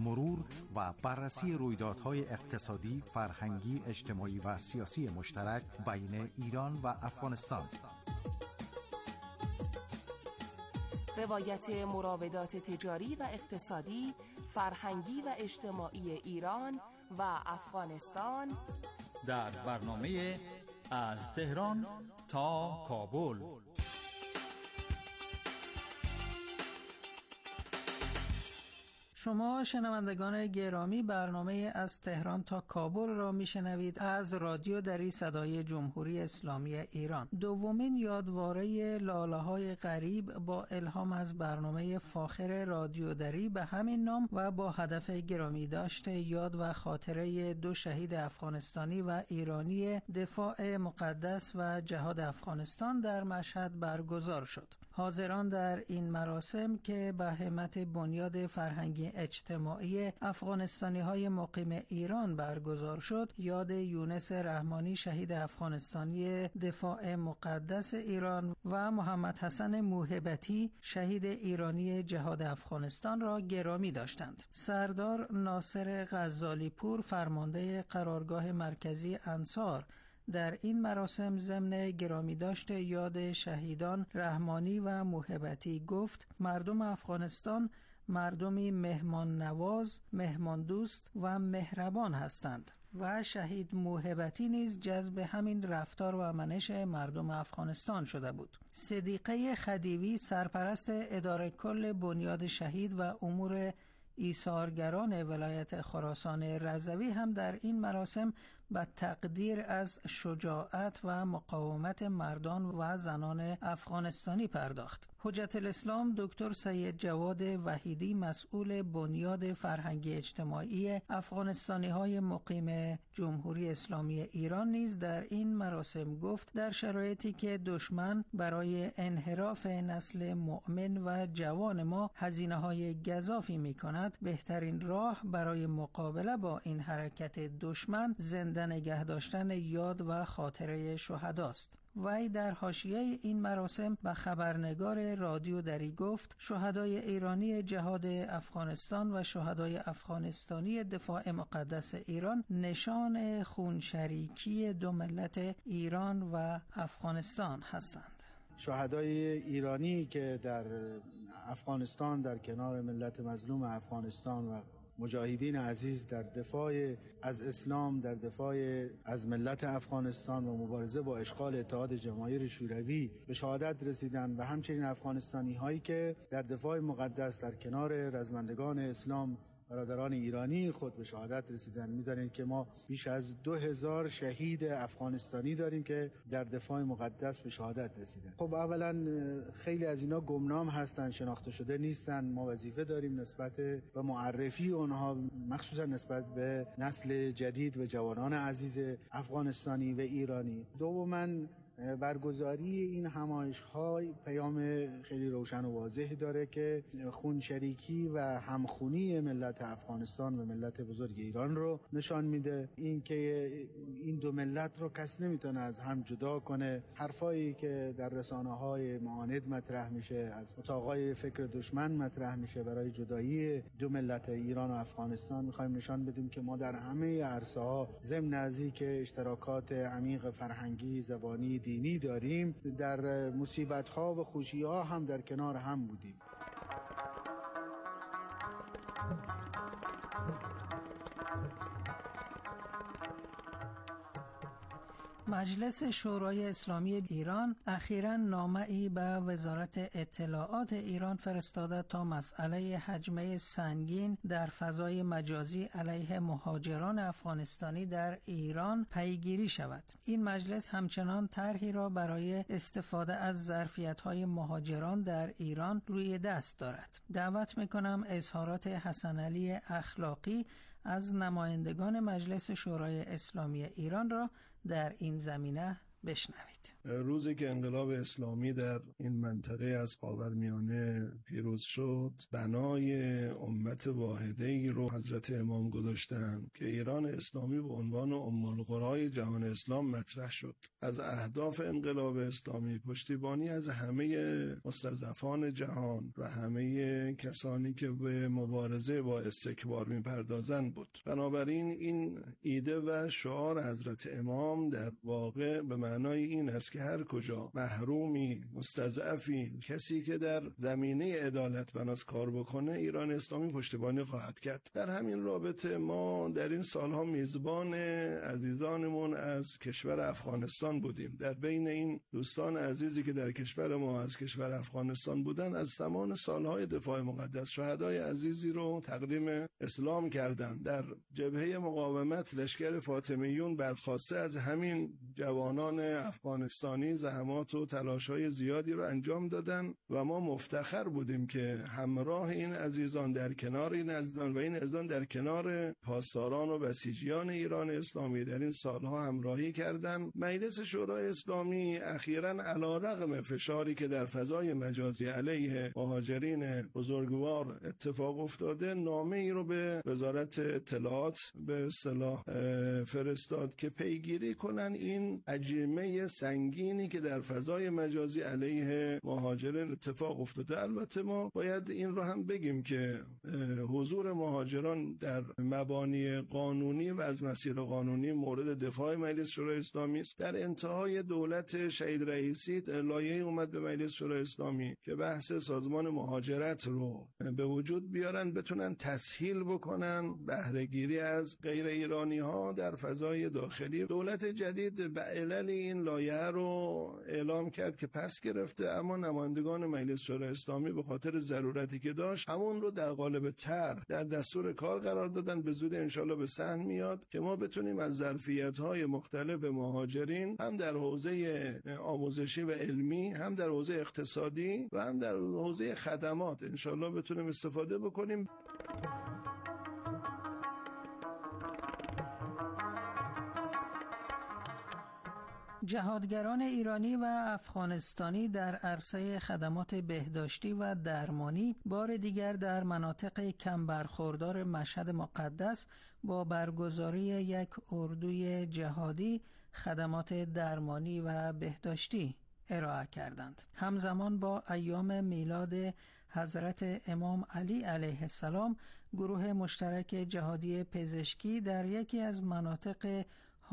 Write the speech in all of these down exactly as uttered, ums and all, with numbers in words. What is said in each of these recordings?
مرور و بررسی رویدادهای اقتصادی، فرهنگی، اجتماعی و سیاسی مشترک بین ایران و افغانستان. روایت مراودات تجاری و اقتصادی، فرهنگی و اجتماعی ایران و افغانستان در برنامه از تهران تا کابل. شما شنوندگان گرامی، برنامه از تهران تا کابل را میشنوید از رادیو دری صدای جمهوری اسلامی ایران. دومین یادواره لاله‌های غریب با الهام از برنامه فاخر رادیو دری به همین نام و با هدف گرامی داشته یاد و خاطره دو شهید افغانستانی و ایرانی دفاع مقدس و جهاد افغانستان در مشهد برگزار شد. حاضران در این مراسم که به همت بنیاد فرهنگی اجتماعی افغانستانی های مقیم ایران برگزار شد، یاد یونس رحمانی شهید افغانستانی دفاع مقدس ایران و محمد حسن موهبتی شهید ایرانی جهاد افغانستان را گرامی داشتند. سردار ناصر غزالی پور فرمانده قرارگاه مرکزی انصار در این مراسم ضمن گرامی داشته یاد شهیدان رحمانی و موهبتی گفت: مردم افغانستان مردمی مهمان نواز، مهمان دوست و مهربان هستند و شهید موهبتی نیز جذب همین رفتار و منش مردم افغانستان شده بود. صدیقه خدیوی سرپرست اداره کل بنیاد شهید و امور ایثارگران ولایت خراسان رضوی هم در این مراسم به تقدیر از شجاعت و مقاومت مردان و زنان افغانستانی پرداخت. حجت الاسلام دکتر سید جواد وحیدی مسئول بنیاد فرهنگی اجتماعی افغانستانی های مقیم جمهوری اسلامی ایران نیز در این مراسم گفت در شرایطی که دشمن برای انحراف نسل مؤمن و جوان ما هزینه های گزافی می کند، بهترین راه برای مقابله با این حرکت دشمن زنده نگه داشتن یاد و خاطره شهداست. وی در حاشیه این مراسم به خبرنگار رادیو دری گفت: شهدای ایرانی جهاد افغانستان و شهدای افغانستانی دفاع مقدس ایران نشان خونشریکی دو ملت ایران و افغانستان هستند. شهدای ایرانی که در افغانستان در کنار ملت مظلوم افغانستان و مجاهدین عزیز در دفاع از اسلام، در دفاع از ملت افغانستان و مبارزه با اشغال اتحاد جماهیر شوروی به شهادت رسیدند و همچنین افغانستانی هایی که در دفاع مقدس در کنار رزمندگان اسلام برادران ایرانی خود به شهادت رسیدن. می‌دانید که ما بیش از دو هزار شهید افغانستانی داریم که در دفاع مقدس به شهادت رسیدن. خب اولا خیلی از اینا گمنام هستن، شناخته شده نیستن. ما وظیفه داریم نسبت به معرفی اونها، مخصوصا نسبت به نسل جدید و جوانان عزیز افغانستانی و ایرانی. دوما برگزاری این همایش‌ها پیام خیلی روشن و واضحی داره که خونشریکی و همخونی ملت افغانستان و ملت بزرگ ایران رو نشان میده. این که این دو ملت رو کسی نمیتونه از هم جدا کنه. حرفایی که در رسانه‌های معاند مطرح میشه، از اتاقای فکر دشمن مطرح میشه برای جدایی دو ملت ایران و افغانستان، میخوایم نشان بدیم که ما در همه عرصه‌ها ضمن از اینکه اشتراکات عمیق فرهنگی، زبانی، دینی داریم، در مصیبت‌ها و خوشی‌ها هم در کنار هم بودیم. مجلس شورای اسلامی ایران اخیراً نامه‌ای به وزارت اطلاعات ایران فرستاده تا مسئله هجمه سنگین در فضای مجازی علیه مهاجران افغانستانی در ایران پیگیری شود. این مجلس همچنان طرحی را برای استفاده از ظرفیت‌های مهاجران در ایران روی دست دارد. دعوت می‌کنم اظهارات حسن علی اخلاقی از نمایندگان مجلس شورای اسلامی ایران را در این زمینه بشنوید. روزی که انقلاب اسلامی در این منطقه از خاورمیانه پیروز شد، بنای امت واحده‌ای رو حضرت امام گذاشتن که ایران اسلامی به عنوان ام القرای جهان اسلام مطرح شد. از اهداف انقلاب اسلامی پشتیبانی از همه مستضعفان جهان و همه کسانی که به مبارزه با استکبار می‌پردازند بود. بنابراین این ایده و شعار حضرت امام در واقع به معنای این است که هر کجا محرومی، مستضعفی، کسی که در زمینه عدالت بناس کار بکنه، ایران اسلامی پشتیبانی خواهد کرد. در همین رابطه ما در این سالها میزبان عزیزانمون از کشور افغانستان بودیم. در بین این دوستان عزیزی که در کشور ما از کشور افغانستان بودن، از زمان سالهای دفاع مقدس شهدای عزیزی رو تقدیم اسلام کردن. در جبهه مقاومت لشکر فاطمیون برخواسته از همین جوانان افغانستانی زحمات و تلاش‌های زیادی رو انجام دادن و ما مفتخر بودیم که همراه این عزیزان، در کنار این عزیزان و این عزیزان در کنار پاسداران و بسیجیان ایران اسلامی در این سالها همراهی کردن. مجلس شورای اسلامی اخیراً علیرغم فشاری که در فضای مجازی علیه مهاجرین بزرگوار اتفاق افتاده، نامه ای رو به وزارت اطلاعات به اصطلاح فرستاد که پیگیری کنن این عجیمه سنگینی که در فضای مجازی علیه مهاجرین اتفاق افتاده. البته ما باید این رو هم بگیم که حضور مهاجران در مبانی قانونی و از مسیر قانونی مورد دفاع مجلس شورای اسلامی است. در انتهای دولت شهید رئیسی لایحه اومد به مجلس شورای اسلامی که بحث سازمان مهاجرت رو به وجود بیارن، بتونن تسهیل بکنن بهره‌گیری از غیر ایرانی ها در فضای داخلی. دولت جدید به علل این لایحه رو اعلام کرد که پس گرفته، اما نمایندگان مجلس شورای اسلامی به خاطر ضرورتی که داشت همون رو در قالب طرح در دستور کار قرار دادن. به زودی انشالله به صحن میاد که ما بتونیم از ظرفیت‌های مختلف مهاجرین هم در حوزه آموزشی و علمی، هم در حوزه اقتصادی و هم در حوزه خدمات انشالله بتونیم استفاده بکنیم. جهادگران ایرانی و افغانستانی در عرصه خدمات بهداشتی و درمانی بار دیگر در مناطق کم برخوردار مشهد مقدس با برگزاری یک اردوی جهادی خدمات درمانی و بهداشتی ارائه کردند. همزمان با ایام میلاد حضرت امام علی علیه السلام، گروه مشترک جهادی پزشکی در یکی از مناطق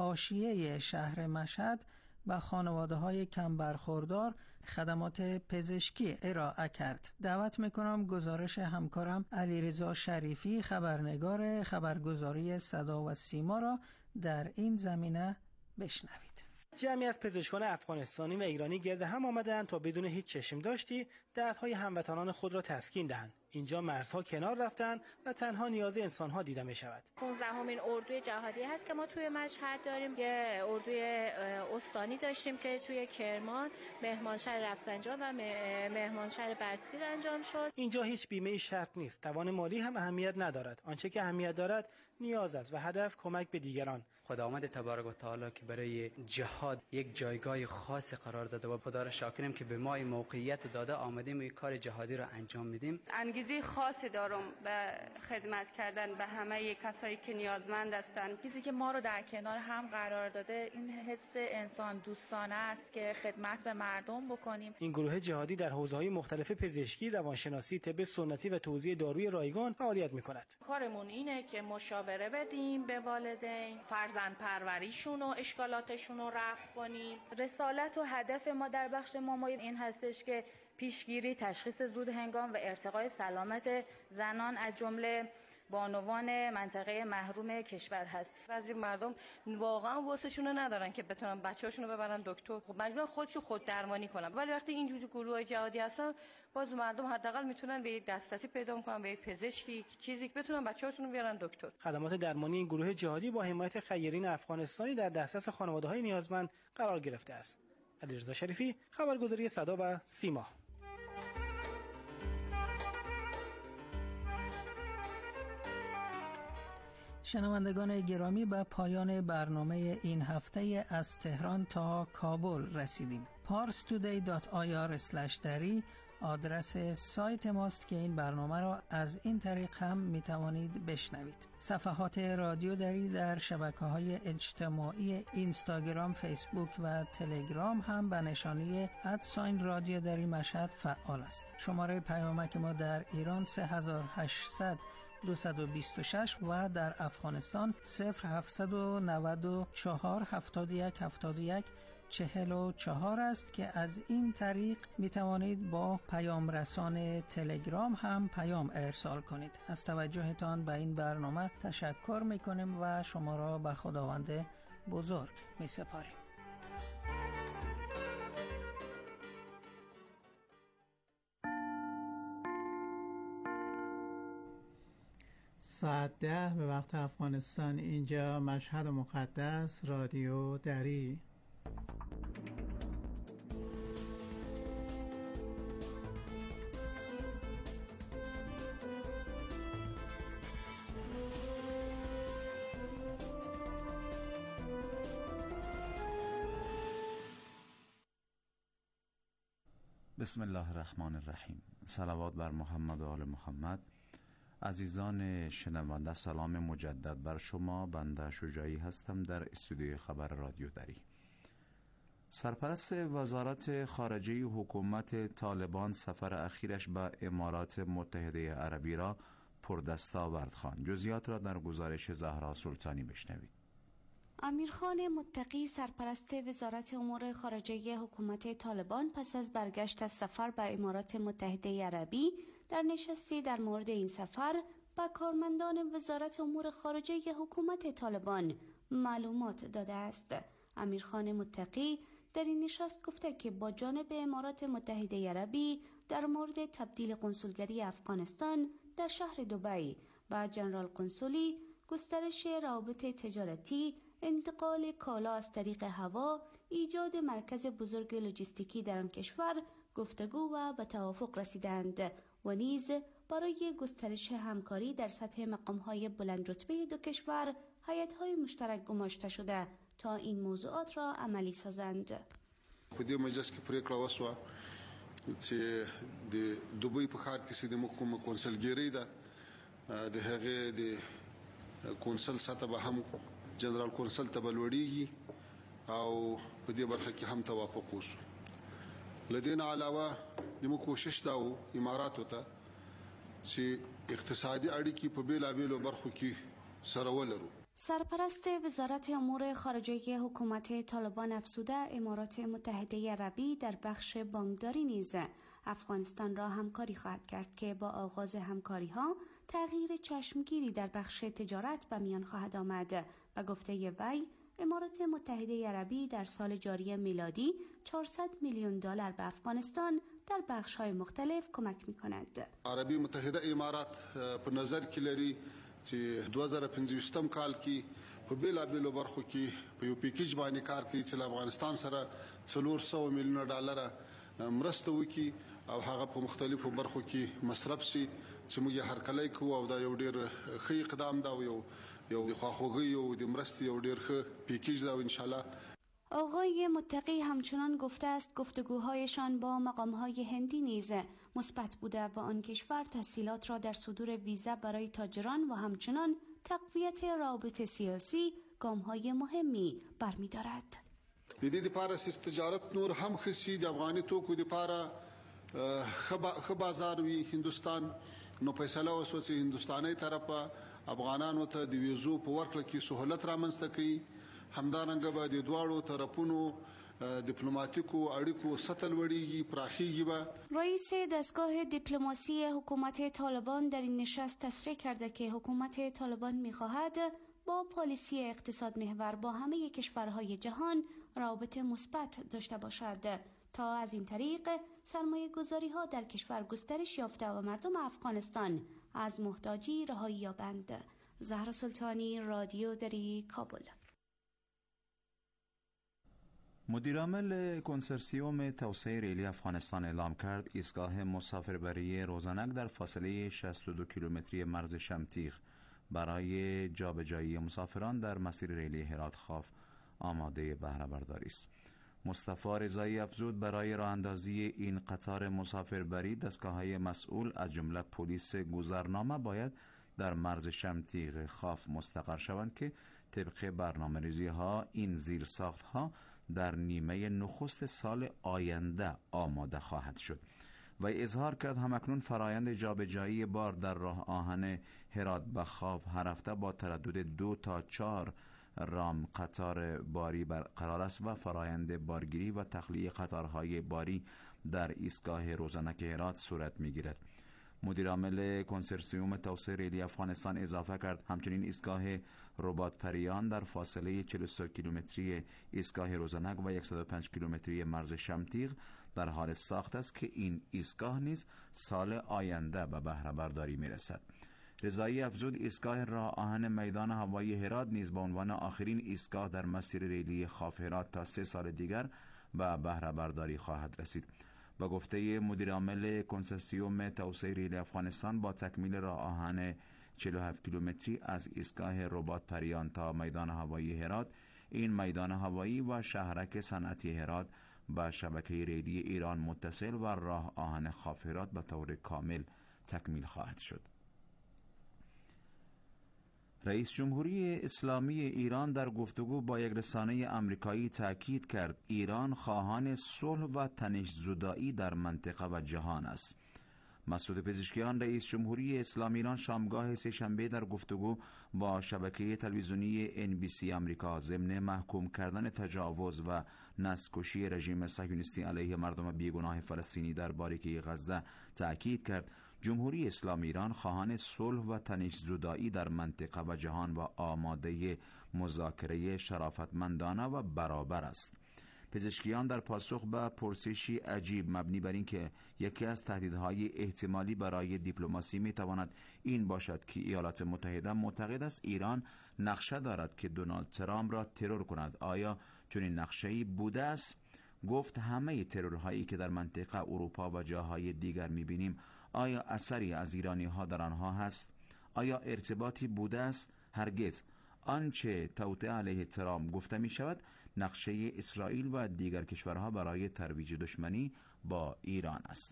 حاشیه شهر مشهد و خانواده‌های کم برخوردار خدمات پزشکی ارائه کرد. دعوت میکنم گزارش همکارم علیرضا شریفی، خبرنگار خبرگزاری صدا و سیما را در این زمینه بشنوید. جمعی از پزشکان افغانستانی و ایرانی گرد هم آمدند تا بدون هیچ چشم داشتی دردهای هموطنان خود را تسکین دهند. اینجا مرزها کنار رفتن و تنها نیاز انسانها دیده می شود. پانزدهمین اردوی جهادی هست که ما توی مشهد داریم. یه اردوی استانی داشتیم که توی کرمان، مهمانشهر رفسنجان و مهمانشهر بردسیر انجام شد. اینجا هیچ بیمه شرط نیست. توان مالی هم اهمیت ندارد. آنچه که اهمیت دارد نیاز است و هدف کمک به دیگران. خداوند تبارک و تعالی که برای جهاد یک جایگاه خاص قرار داده و خدا را شاکریم که به ما این موقعیت داده، آمدیم این کار جهادی را انجام میدیم. انگیزه خاصی دارم به خدمت کردن به همه کسایی که نیازمند هستند. چیزی که ما رو در کنار هم قرار داده این حس انسان دوستانه است که خدمت به مردم بکنیم. این گروه جهادی در حوزه‌های مختلف پزشکی، روانشناسی، طب سنتی و توزیع داروی رایگان فعالیت می‌کند. کارمون اینه که مشاوره بدیم به والدین، فرزند پروریشون و اشکالاتشون رو رفع کنیم. رسالت و هدف ما در بخش مامایی این هستش که پیشگیری، تشخیص زود هنگام و ارتقای سلامت زنان از جمله بانوان منطقه محروم کشور هست. بعضی مردم واقعا واسهشون ندارن که بتونن بچه‌هاشون رو ببرن دکتر، خب مجبورن خودشون خود درمانی کنن. ولی وقتی اینجوری گروه جهادی هستن، باز مردم حداقل میتونن به یک دسترسی پیدا کنن به یک پزشکی، چیزی که بتونن بچه‌هاشون رو بیارن دکتر. خدمات درمانی این گروه جهادی با حمایت خیرین افغانستانی در دسترس خانواده‌های نیازمند قرار گرفته است. علیرضا شریفی، خبرگزاری صدا و سیما. شنوندگان گرامی، به پایان برنامه این هفته از تهران تا کابل رسیدیم. پارس تودی دات آی آر اسلش دری آدرس سایت ماست که این برنامه را از این طریق هم می توانید بشنوید. صفحات رادیو دری در شبکه‌های اجتماعی اینستاگرام، فیسبوک و تلگرام هم به نشانی ادساین رادیو دری مشهد فعال است. شماره پیامک ما در ایران سه هزار و هشتصد دویست و بیست و شش و در افغانستان صفر هفتصد و نود و چهار هفتاد و یک هفتاد و یک چهل و چهار است که از این طریق می توانید با پیام رسان تلگرام هم پیام ارسال کنید. از توجهتان به این برنامه تشکر می کنیم و شما را به خداوند بزرگ می سپاریم. ساعت ده به وقت افغانستان، اینجا مشهد مقدس، رادیو دری. بسم الله الرحمن الرحیم. صلوات بر محمد و آل محمد. عزیزان شنونده، سلام مجدد بر شما. بنده شجاعی هستم در استودیوی خبر رادیو دری. سرپرست وزارت خارجه حکومت طالبان سفر اخیرش به امارات متحده عربی را پردستاورد خواند. جزئیات را در گزارش زهرا سلطانی بشنوید. امیرخان متقی، سرپرست وزارت امور خارجه حکومت طالبان، پس از برگشت از سفر به امارات متحده عربی در نشستی در مورد این سفر به کارمندان وزارت امور خارجه حکومت طالبان معلومات داده است. امیرخان متقی در این نشست گفته که با جانب امارات متحده عربی در مورد تبدیل قنسولگری افغانستان در شهر دبی و جنرال قنسولی، گسترش روابط تجارتی، انتقال کالا از طریق هوا، ایجاد مرکز بزرگ لوجستیکی در آن کشور گفتگو و به توافق رسیدند و نیز برای گسترش همکاری در سطح مقام‌های بلند رتبه دو کشور هیئت‌های مشترک گماشته شده تا این موضوعات را عملی سازند. په دې مجلس کې پریکړه وشوه چې د دوبۍ په ښار کې چې د کومه کونسلګرۍ ده د هغې د کونسل سطح به هم جنرال کونسل ته به لوړیږي او په دې برخه کې هم توافق وشو. له دې نه علاوه زموږ کوشش دا و اماراتو ته چې اقتصادي اړیکې په بېلابېلو برخو کې سره ولرو. سرپرست وزارت امور خارجه حکومت طالبان افزوده امارات متحده عربی در بخش بانکداری نیز افغانستان را همکاری خواهد کرد که با آغاز همکاری ها تغییر چشمگیری در بخش تجارت به میان خواهد آمد و گفته وی امارات متحده عربی در سال جاری میلادی چهارصد میلیون دلار به افغانستان در بخش‌های مختلف کمک می‌کند. عربی متحده امارات په نظر کې لري چې دوه زره و پنځوستم کال کې په بیلابېلو برخو کې په یو پیکیج باندې کار کوي چې افغانستان سره څلور سوه میلیونه ډالر مرسته وکړي او هغه په مختلفو برخو کې مصرف شي چې موږ یې هرکلی کوو او دا یو ډېر ښه اقدام ده او یو یو د خواخوږۍ او د مرستې یو ډېر ښه پیکیج ده او انشاءالله. آقای متقی همچنان گفته است گفتگوهایشان با مقام‌های هندی نیز مثبت بوده و آن کشور تسهیلات را در صدور ویزا برای تاجران و همچنان تقویت روابط سیاسی گام‌های مهمی برمی‌دارد. د دې لپاره چې تجارت نور هم ښه شي، د افغاني توکو لپاره ښه بازار وي هندوستان، نو فیصله وشوه چې هندوستاني طرفه افغانانو ته د ویزو په ورکړه کې سهولت رامنځته کوي. همدارنګه به د دواړو طرفونو دیپلماتیکو اړیکو سطح لوړیږي، پراخیږي. به رئیس دستگاه دیپلماسی حکومت طالبان در این نشست تصریح کرده که حکومت طالبان می‌خواهد با پالیسی اقتصاد محور با همه کشورهای جهان روابط مثبت داشته باشد تا از این طریق سرمایه گذاری ها در کشور گسترش یافته و مردم افغانستان از محتاجی رهایی یابند. زهرا سلطانی، رادیو دری، کابل. مدیرعامل کنسرسیوم توسعه ریلی افغانستان اعلام کرد ایستگاه مسافربری روزنک در فاصله شصت و دو کیلومتری مرز شمتیخ برای جابجایی مسافران در مسیر ریلی هرات خاف آماده بهره برداری است. مصطفی رضایی افزود برای راه اندازی این قطار مسافربری دستگاه‌های مسئول از جمله پلیس گذرنامه باید در مرز شمتیق خاف مستقر شوند که طبق برنامه‌ریزی ها این زیرساخت ها در نیمه نخست سال آینده آماده خواهد شد و اظهار کرد همکنون فرایند جابجایی بار در راه آهن هرات به خاف هر هفته با تردد دو تا چهار رام قطار باری برقرار است و فرایند بارگیری و تخلیه قطارهای باری در ایستگاه روزنک هرات صورت می‌گیرد. مدیر عامل کنسرسیوم توسعه ریلی افغانستان اضافه کرد همچنین ایستگاه رباط پریان در فاصله چهل و سه کیلومتری ایستگاه روزنک و صد و پنج کیلومتری مرز شمتیق در حال ساخت است که این ایستگاه نیز سال آینده به بهره برداری می‌رسد. رضایی افزود ایستگاه راه آهن میدان هوایی هرات نیز به عنوان آخرین ایستگاه در مسیر ریلی خاف هرات تا سه سال دیگر به بهره برداری خواهد رسید. با گفته مدیر عامل کنسرسیوم توسعه ریلی افغانستان با تکمیل راه آهن چهل و هفت کیلومتری از ایستگاه رباط پریان تا میدان هوایی هرات، این میدان هوایی و شهرک صنعتی هرات با شبکه ریلی ایران متصل و راه آهن خاف هرات به طور کامل تکمیل خواهد شد. رئیس جمهوری اسلامی ایران در گفتگو با یک رسانه آمریکایی تاکید کرد ایران خواهان صلح و تنش زدایی در منطقه و جهان است. مسعود پزشکیان رئیس جمهوری اسلامی ایران شامگاه سه‌شنبه در گفتگو با شبکه تلویزیونی ان بی سی آمریکا ضمن محکوم کردن تجاوز و نسل‌کشی رژیم صهیونیستی علیه مردم بیگناه فلسطینی در باریکه غزه تاکید کرد جمهوری اسلامی ایران خواهان صلح و تنش زدایی در منطقه و جهان و آماده مذاکره شرافتمندانه و برابر است. پزشکیان در پاسخ به پرسشی عجیب مبنی بر اینکه یکی از تهدیدهای احتمالی برای دیپلماسی میتواند این باشد که ایالات متحده معتقد است ایران نقشه دارد که دونالد ترامپ را ترور کند، آیا چنین نقشه‌ای بوده است؟ گفت همه ترورهایی که در منطقه اروپا و جاهای دیگر میبینیم آیا اثری از ایرانی ها در آنها هست؟ آیا ارتباطی بوده است؟ هرگز. آنچه توطئه علیه ترامپ گفته می شود نقشه اسرائیل و دیگر کشورها برای ترویج دشمنی با ایران است.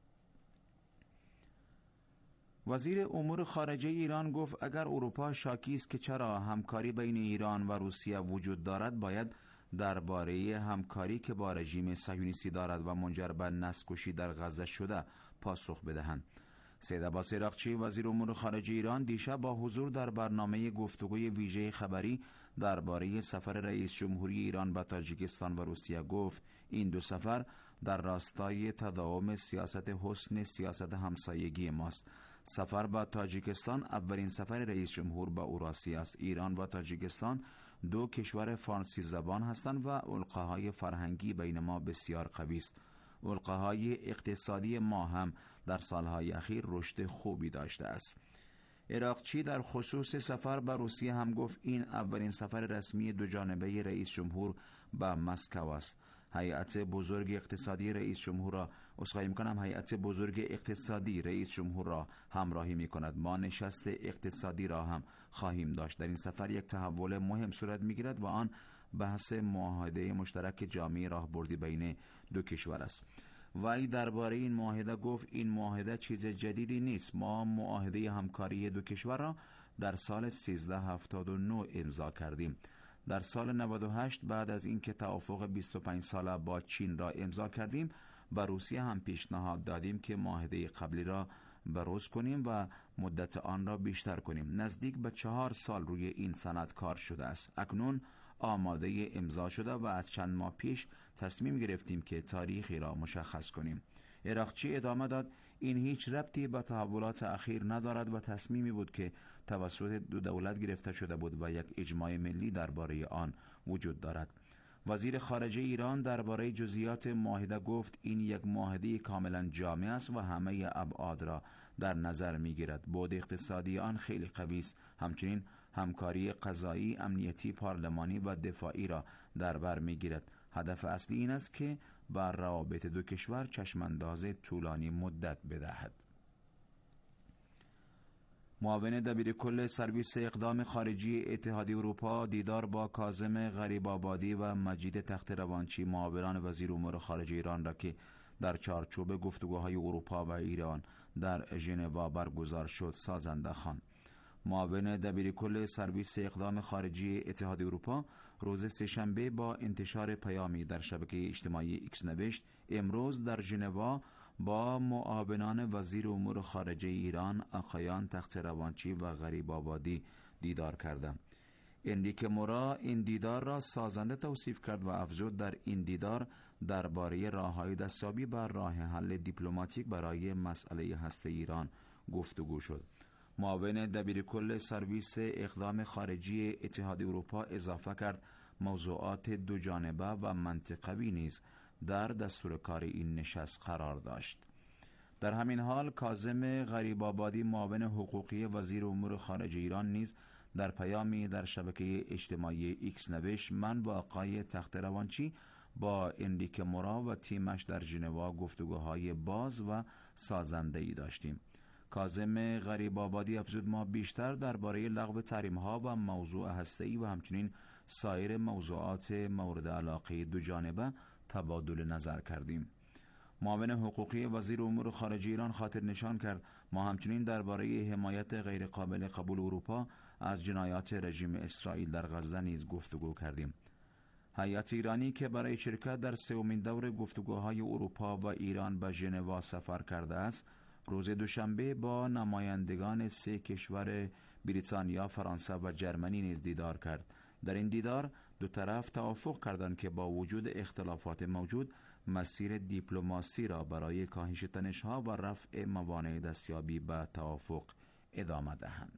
وزیر امور خارجه ایران گفت اگر اروپا شاکی است که چرا همکاری بین ایران و روسیه وجود دارد باید درباره همکاری که با رژیم صهیونیستی دارد و منجر به نسل‌کشی در غزه شده پاسخ بدهند. سید عباس عراقچی وزیر امور خارجه ایران دیشب با حضور در برنامه گفتگوی ویژه خبری درباره سفر رئیس جمهوری ایران به تاجیکستان و روسیه گفت این دو سفر در راستای تداوم سیاست حسن سیاست همسایگی ماست. سفر به تاجیکستان اولین سفر رئیس جمهور به اوراسیا است. ایران و تاجیکستان دو کشور فارسی زبان هستند و القاهای فرهنگی بین ما بسیار قوی است. القاهای اقتصادی ما هم در سالهای اخیر رشد خوبی داشته است. عراقچی در خصوص سفر به روسیه هم گفت این اولین سفر رسمی دو جانبه رئیس جمهور به مسکو است. هیئت بزرگ اقتصادی رئیس جمهور را اسخای می‌کنم هیئت بزرگ اقتصادی رئیس جمهور را همراهی می‌کند. ما نشست اقتصادی را هم خواهیم داشت. در این سفر یک تحول مهم صورت می‌گیرد و آن بحث معاهده مشترک جامعه راهبردی بین دو کشور است. وی درباره این معاهده گفت این معاهده چیز جدیدی نیست. ما معاهده همکاری دو کشور را در سال سیزده هفتاد و نه امضا کردیم. در سال نود و هشت بعد از اینکه توافق بیست و پنج ساله با چین را امضا کردیم با روسیه هم پیشنهاد دادیم که معاهده قبلی را بروز کنیم و مدت آن را بیشتر کنیم. نزدیک به چهار سال روی این سند کار شده است. اکنون آماده امضا شده و از چند ماه پیش تصمیم گرفتیم که تاریخی را مشخص کنیم. عراقچی ادامه داد این هیچ ربطی به تحولات اخیر ندارد و تصمیمی بود که توسط دو دولت گرفته شده بود و یک اجماع ملی درباره آن وجود دارد. وزیر خارجه ایران درباره جزئیات معاهده گفت این یک معاهده کاملا جامع است و همه ابعاد را در نظر میگیرد. بعد اقتصادی آن خیلی قوی است. همچنین همکاری قضایی، امنیتی، پارلمانی و دفاعی را در بر میگیرد. هدف اصلی این است که بر روابط دو کشور چشمانداز طولانی مدت بدهد. معاون دبیرکل سرویس اقدام خارجی اتحادیه اروپا دیدار با کاظم غریب‌آبادی و مجید تخت روانچی، معاونان وزیر امور خارجه ایران را که در چارچوب گفتگوهای اروپا و ایران در ژنو برگزار شد سازنده خواند. معاون دبیرکل سرویس اقدام خارجی اتحادیه اروپا روز سه‌شنبه با انتشار پیامی در شبکه اجتماعی ایکس نوشت: امروز در ژنو با معاونان وزیر امور خارجه ایران آقایان تخت روانچی و غریب‌آبادی دیدار کردم. انریکه مورا این دیدار را سازنده توصیف کرد و افزود در این دیدار درباره راه‌های دستیابی بر راه حل دیپلماتیک برای مسئله هسته ایران گفتگو شد. معاون دبیرکل سرویس اقدام خارجی اتحادیه اروپا اضافه کرد موضوعات دو جانبه و منطقوی نیز در دستور کار این نشست قرار داشت. در همین حال کاظم غریب‌آبادی معاون حقوقی وزیر امور خارجه ایران نیز در پیامی در شبکه اجتماعی ایکس نوشت: من با آقای تخت روانچی با انریکه مورا و تیمش در ژنو گفتگوهای باز و سازنده‌ای داشتیم. کاظم غریب‌آبادی افزود: ما بیشتر درباره لغو تحریم‌ها و موضوع هسته‌ای و همچنین سایر موضوعات مورد علاقه دو جانبه تبادل نظر کردیم. معاون حقوقی وزیر امور خارجه ایران خاطر نشان کرد: ما همچنین درباره حمایت غیرقابل قبول اروپا از جنایات رژیم اسرائیل در غزه نیز گفتگو کردیم. هیئت ایرانی که برای شرکت در سومین دور گفتگوهای اروپا و ایران به ژنو سفر کرده است، روز دوشنبه با نمایندگان سه کشور بریتانیا، فرانسه و جرمنی نیز دیدار کرد. در این دیدار دو طرف توافق کردند که با وجود اختلافات موجود مسیر دیپلماسی را برای کاهش تنش‌ها و رفع موانع دستیابی به توافق ادامه دهند.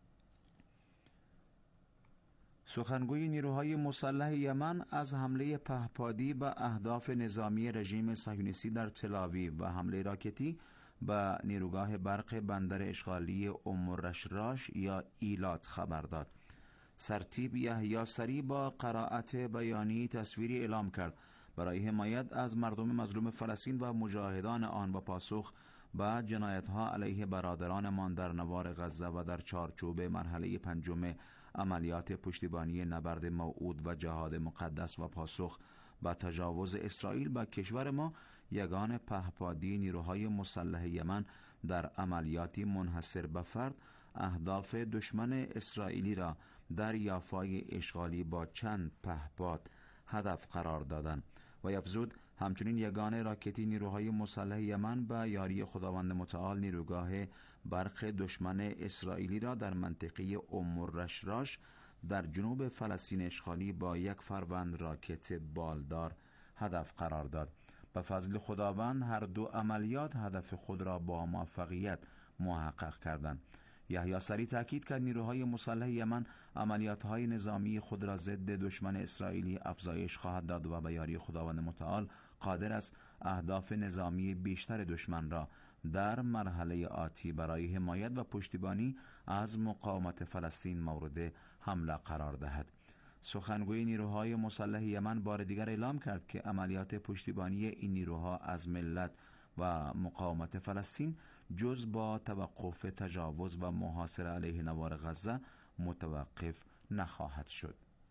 سخنگوی نیروهای مسلح یمن از حمله پهپادی به اهداف نظامی رژیم صهیونیستی در تل‌آویو و حمله راکتی به نیروگاه برق بندر اشغالی ام الرشراش یا ایلات خبر داد. سرتیپ یحیی سری با قرائت بیانیه تصویری اعلام کرد برای حمایت از مردم مظلوم فلسطین و مجاهدان آن و پاسخ به جنایت‌ها علیه برادرانمان در نوار غزه و در چارچوب مرحله پنجم عملیات پشتیبانی نبرد موعود و جهاد مقدس و پاسخ به تجاوز اسرائیل به کشور ما، یگان پهپادی نیروهای مسلح یمن در عملیاتی منحصر به فرد اهداف دشمن اسرائیلی را در یافای اشغالی با چند پهپاد هدف قرار دادند و افزود همچنین یگان راکتی نیروهای مسلح یمن به یاری خداوند متعال نیروگاه برق دشمن اسرائیلی را در منطقه ام الرشراش در جنوب فلسطین اشغالی با یک فروند راکت بالدار هدف قرار داد. به فضل خداوند هر دو عملیات هدف خود را با موفقیت محقق کردند. یحیی سری تاکید کرد نیروهای مسلح یمن عملیات‌های نظامی خود را ضد دشمن اسرائیلی افزایش خواهد داد و به یاری خداوند متعال قادر است اهداف نظامی بیشتر دشمن را در مرحله آتی برای حمایت و پشتیبانی از مقاومت فلسطین مورد حمله قرار دهد. سخنگوی نیروهای مسلح یمن بار دیگر اعلام کرد که عملیات پشتیبانی این نیروها از ملت و مقاومت فلسطین جز با توقف تجاوز و محاصره علیه نوار غزه متوقف نخواهد شد.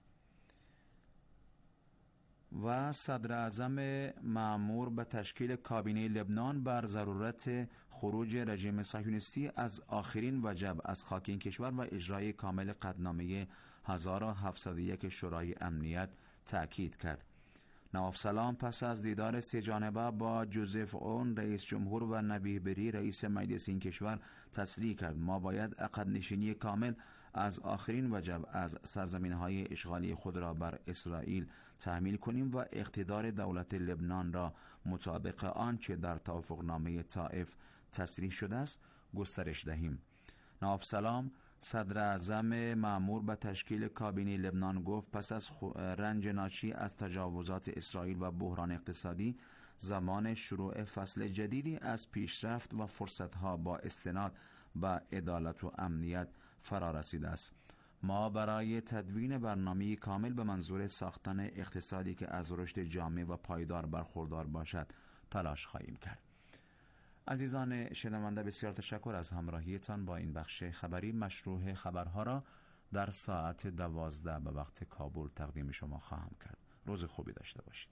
و صدر اعظم مأمور به تشکیل کابینه لبنان بر ضرورت خروج رژیم صهیونیستی از آخرین وجب از خاک این کشور و اجرای کامل قطعنامه هزار و هفتصد و یک شورای امنیت تأکید کرد. نواف سلام پس از دیدار سه جانبه با جوزف اون رئیس جمهور و نبیه بری رئیس مجلس این کشور تصریح کرد: ما باید عقب نشینی کامل از آخرین وجب از سرزمین‌های اشغالی خود را بر اسرائیل تحمیل کنیم و اقتدار دولت لبنان را مطابق آنچه در توافقنامه طائف تصریح شده است گسترش دهیم. نواف سلام صدر اعظم مأمور به تشکیل کابینه لبنان گفت پس از رنج ناشی از تجاوزات اسرائیل و بحران اقتصادی زمان شروع فصل جدیدی از پیشرفت و فرصتها با استناد به عدالت و امنیت فرا رسیده است. ما برای تدوین برنامه کامل به منظور ساختن اقتصادی که از رشد جامع و پایدار برخوردار باشد تلاش خواهیم کرد. عزیزان شنونده، بسیار تشکر از همراهیتان با این بخش خبری. مشروع خبرها را در ساعت دوازده به وقت کابل تقدیم شما خواهم کرد. روز خوبی داشته باشید.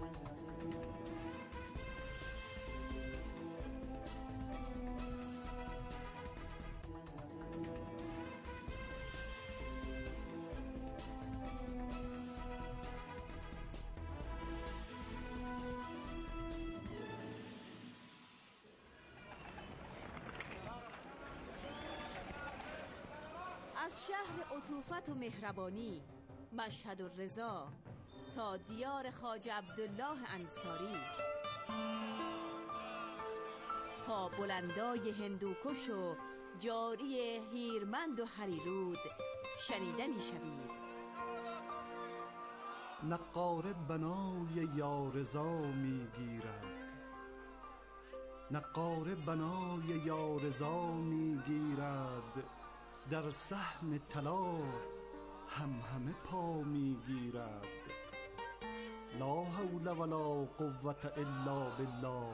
از شهر عطوفت و مهربانی مشهد الرضا تا دیار خواجه عبدالله انصاری، تا بلندای هندوکش و جاری هیرمند و هریرود شنیده می شوید. نقاره بنای یارضا می گیرد، نقاره بنای یارضا می گیرد، در صحن طلا هم همه پا می گیرد. لا حول ولا قوة الا بالله،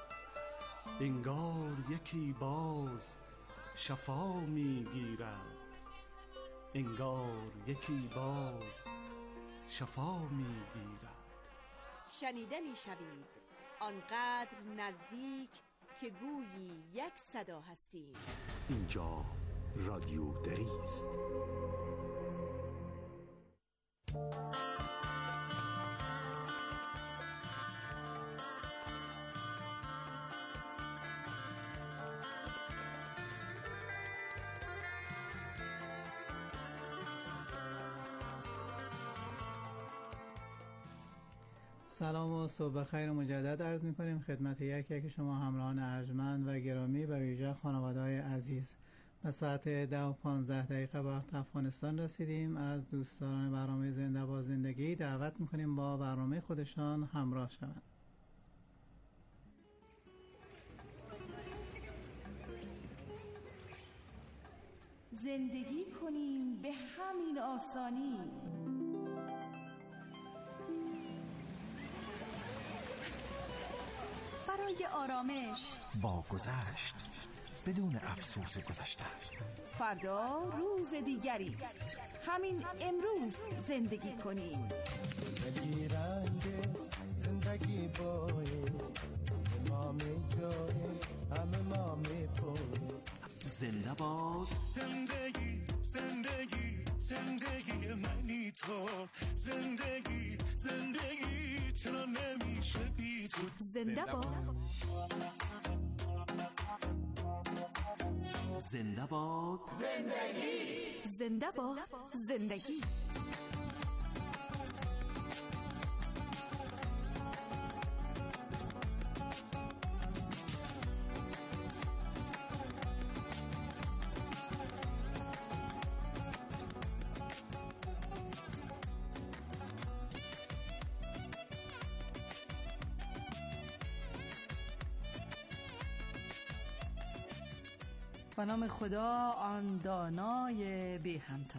انگار یکی باز شفا می گیرد، انگار یکی باز شفا می گیرد. شنیده می شوید آنقدر نزدیک که گویی یک صدا هستیم. اینجا رادیو دری است. سلام و صبح خیر مجدد عرض می کنیم خدمت یک یک شما همراهان ارجمند و گرامی و ویژه خانواده‌های عزیز. به ساعت ده و پانزده دقیقه به وقت افغانستان رسیدیم. از دوستان برنامه زنده با زندگی دعوت می کنیم با برنامه خودشان همراه شوند. زندگی کنیم به همین آسانی، برای آرامش با گذشت بدون افسوس گذشته. فردا روز دیگری است، همین امروز زندگی کنیم. زندگی رنگ است، زندگی بایست، ما می جای همه ما می پوی. زنده باد زندگی، زندگی، زندگی منی تو. زندگی، زندگی چرا نمیشه بی تو. زنده باد، زنده باد زندگی، زنده باد زندگی. به نام خدا آن دانای بی همتا.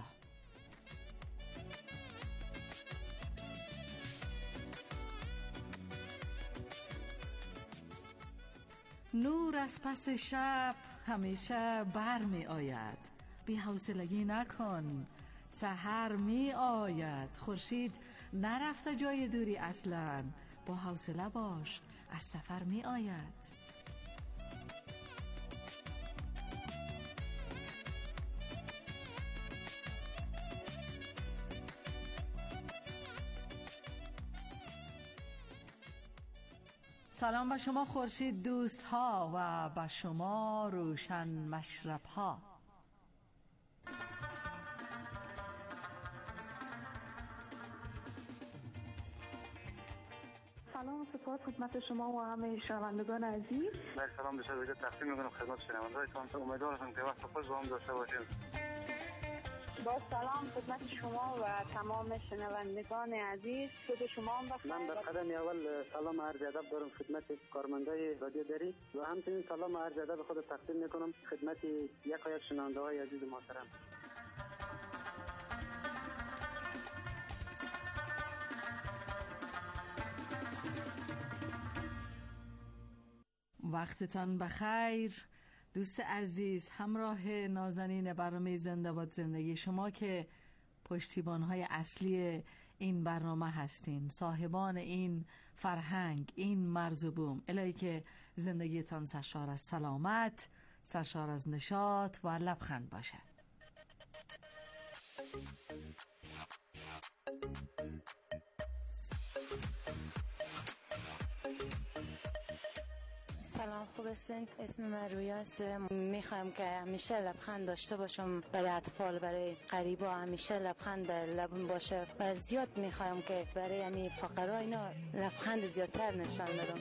نور از پس شب همیشه بر می آید، بی حوصلگی نکن، سحر می آید. خورشید نرفته جای دوری اصلا، با حوصله باش، از سفر می آید. سلام به شما خورشید دوست ها و به شما روشن مشرب ها. سلام، سپاس خدمت شما و همه شنوندگان عزیز. بله سلام، بسیار دیگه تقدیم میکنم خدمت شنوندگانتان. امیدوارم که وقت خوش با هم داشته باشید. با سلام خدمت شما و تمام شنوندگان عزیز. خود شما هم بخیر. من در قدم اول سلام عرض ادب دارم خدمت کارمندای رادیو دری و همچنین سلام عرض ادب خود تقدیم میکنم خدمت یک یک شنونده‌های عزیز محترم. و وقتتان بخیر دوست عزیز، همراه نازنین برنامه زنده باد زندگی شما که پشتیبان‌های اصلی این برنامه هستین، صاحبان این فرهنگ، این مرز و بوم. الهی که زندگیتان سرشار از سلامت، سرشار از نشاط و لبخند باشه. سلام، خوب هستین؟ اسم من رویا است. میخوام که همیشه لبخند داشته باشم برای اطفال، برای غریبا، همیشه لبخند به لبم باشه و زیاد میخوام که برای همین فقرا اینا لبخند زیادتر نشان بدم.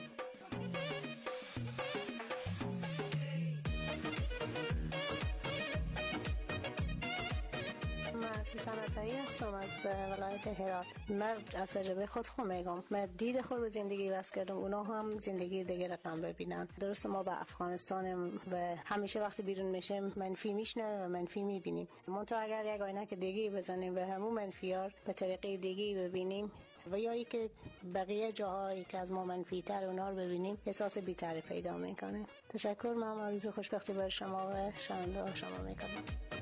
سوسن عطایی هستم از ولایت هرات. من از تجربه خود خود میگم، من دید خود رو زندگی بس کردم، اونا هم زندگی دیگه رقم ببینن. درست ما به افغانستانم و همیشه وقتی بیرون میشیم منفی میشنه و منفی میبینیم. منتها اگر یک آینه که دیگه بزنیم به همون منفیار به طریقه دیگه ببینیم و یا ای که بقیه جاهایی که از ما منفی تر اونا رو ببینیم، احساس بی‌تری پیدا میکنیم. تشکر، من آرزوی خوشبختی برای شما و شنونده شما میکنم.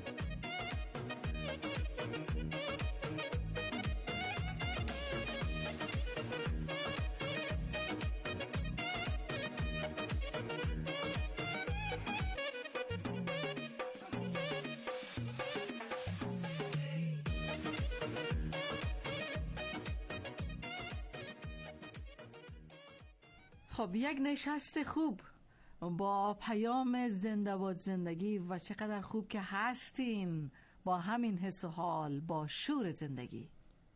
خب، یک نشست خوب با پیام زنده باد زندگی و چقدر خوب که هستین با همین حس و حال، با شور زندگی.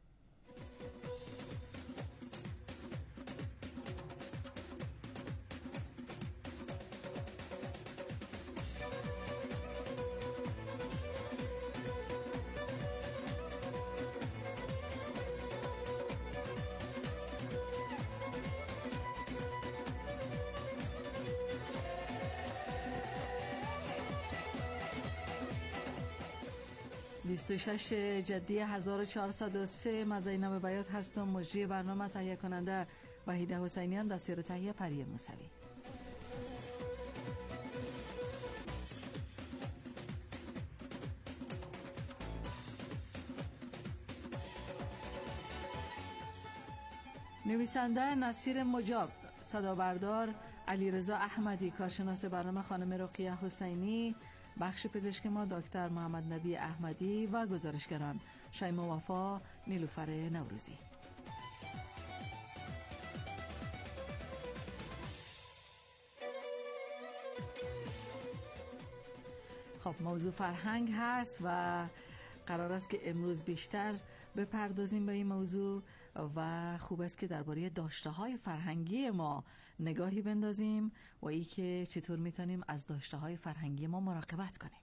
بیست و شش جدی هزار و چهارصد و سه من زینب بیات هستم، مجری برنامه، تهیه کننده وحیده حسینیان، دستور تهیه پری موسوی. نویسنده نصیر مجاب، صدابردار علیرضا احمدی، کارشناس برنامه خانم رقیه حسینی، بخش پزشک ما دکتر محمد نبی احمدی و گزارشگران شیما وفا، نیلوفر نوروزی. خب، موضوع فرهنگ هست و قرار است که امروز بیشتر بپردازیم به این موضوع و خوب است که درباره داشته‌های فرهنگی ما نگاهی بندازیم و ای که چطور میتونیم از داشته‌های فرهنگی ما مراقبت کنیم.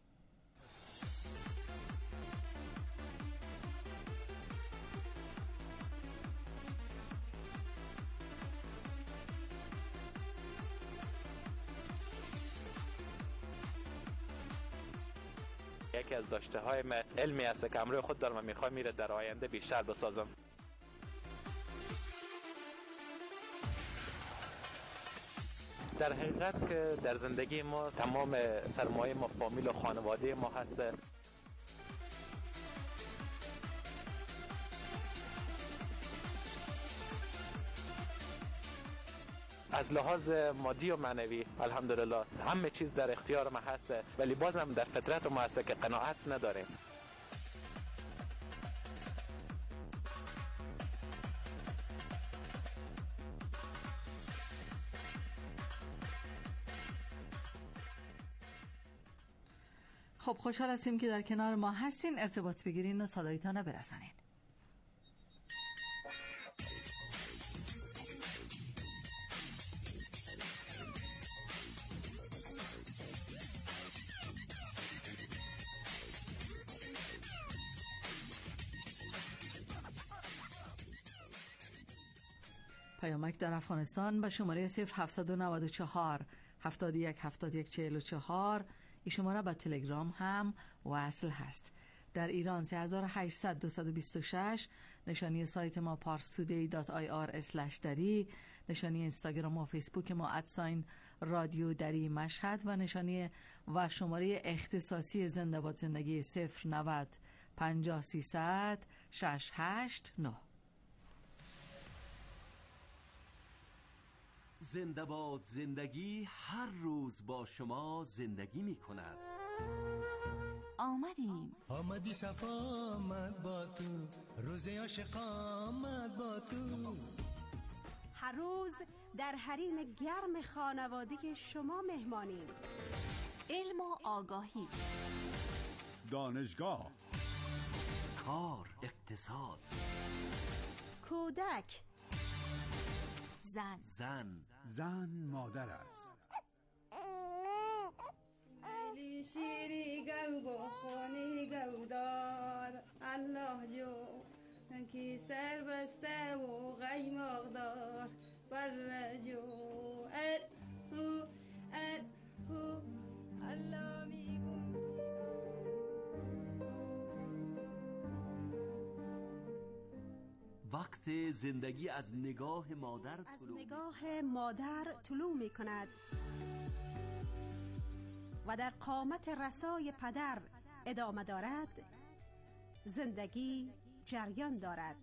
یکی از داشته‌های من علمی است که امروز خود دارم و میخوام میره در آینده بیشتر بسازم. در حقیقت که در زندگی ما تمام سرمایه ما فامیل و خانواده ما هست. از لحاظ مادی و معنوی الحمدلله همه چیز در اختیار ما هست، ولی بازم در فطرت ما هست که قناعت نداریم. خب، خوشحال هستیم که در کنار ما هستین. ارتباط بگیرین و صدایتان برسانین. پیامک در افغانستان به شماره صفر هفتصد و نود و چهار هفتاد و یک هفتاد و یک چهل و چهار. این شماره به تلگرام هم وصل هست. در ایران سه هزار و هشتصد دویست و بیست و شش. نشانی سایت ما پارس تودی دات آی آر اسلش دری. نشانی اینستاگرام و فیسبوک ما ادساین رادیو دری مشهد و نشانی و شماره اختصاصی زنده باد زندگی صفر نود پنجاه سیصد شصت هشت نه. زنده باد زندگی هر روز با شما زندگی می کند. آمدیم آمدی صفا آمد با تو، روز عاشق آمد با تو. هر روز در حریم گرم خانوادگی شما مهمانیم. علم و آگاهی، دانشگاه، کار، اقتصاد، کودک، زن زن زن مادر است. علی شیری گو بخونی گو دار الله جو کی سر بسته و غیماغ دار بر جو ال هو ال هو الله میگون. وقت زندگی از نگاه مادر از نگاه مادر طلوع می کند و در قامت رسای پدر ادامه دارد. زندگی جریان دارد.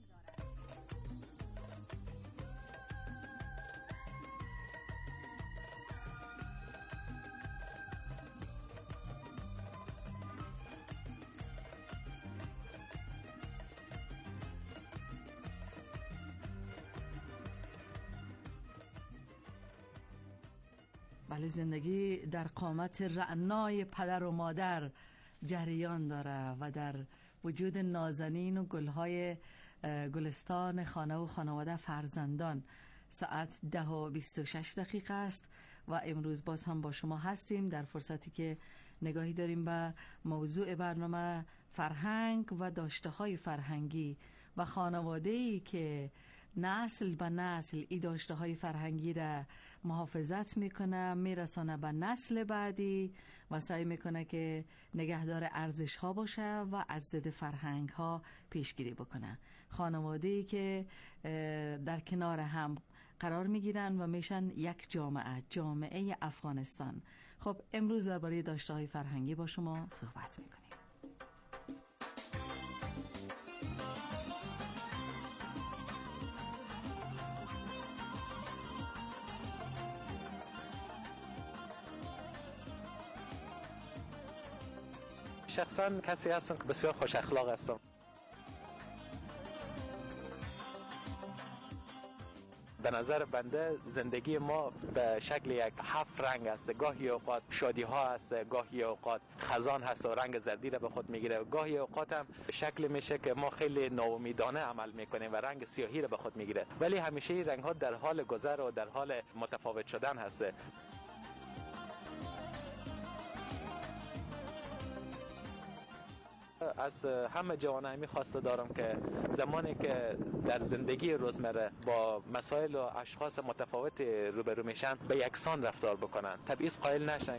بله، زندگی در قامت رعنای پدر و مادر جریان داره و در وجود نازنین و گلهای گلستان خانه و خانواده فرزندان. ساعت ده و بیست و شش دقیقه است و امروز باز هم با شما هستیم در فرصتی که نگاهی داریم به موضوع برنامه فرهنگ و داشته‌های فرهنگی و خانواده‌ای که نسل به نسل ای داشته های فرهنگی را محافظت میکنه، میرسانه به نسل بعدی و سعی میکنه که نگهدار ارزش ها باشه و از ضد فرهنگ ها پیشگیری بکنه. خانواده‌ای که در کنار هم قرار میگیرن و میشن یک جامعه، جامعه افغانستان. خب امروز درباره داشته های فرهنگی با شما صحبت میکنیم. شخصا کسی هستم که بسیار خوش اخلاق هستم. به نظر بنده زندگی ما به شکل یک هفت رنگ است. گاهی اوقات شادی ها هست، گاهی اوقات خزان هست و رنگ زردی را به خود میگیره، گاهی اوقات هم شکل میشه که ما خیلی ناامیدانه عمل میکنیم و رنگ سیاهی را به خود میگیره. ولی همیشه این رنگ ها در حال گذر و در حال متفاوت شدن هست. از همه جوانان می‌خواسته دارم که زمانی که در زندگی روزمره با مسائل و اشخاص متفاوت روبرو میشن به یکسان رفتار بکنن، تبعیض قائل نشن.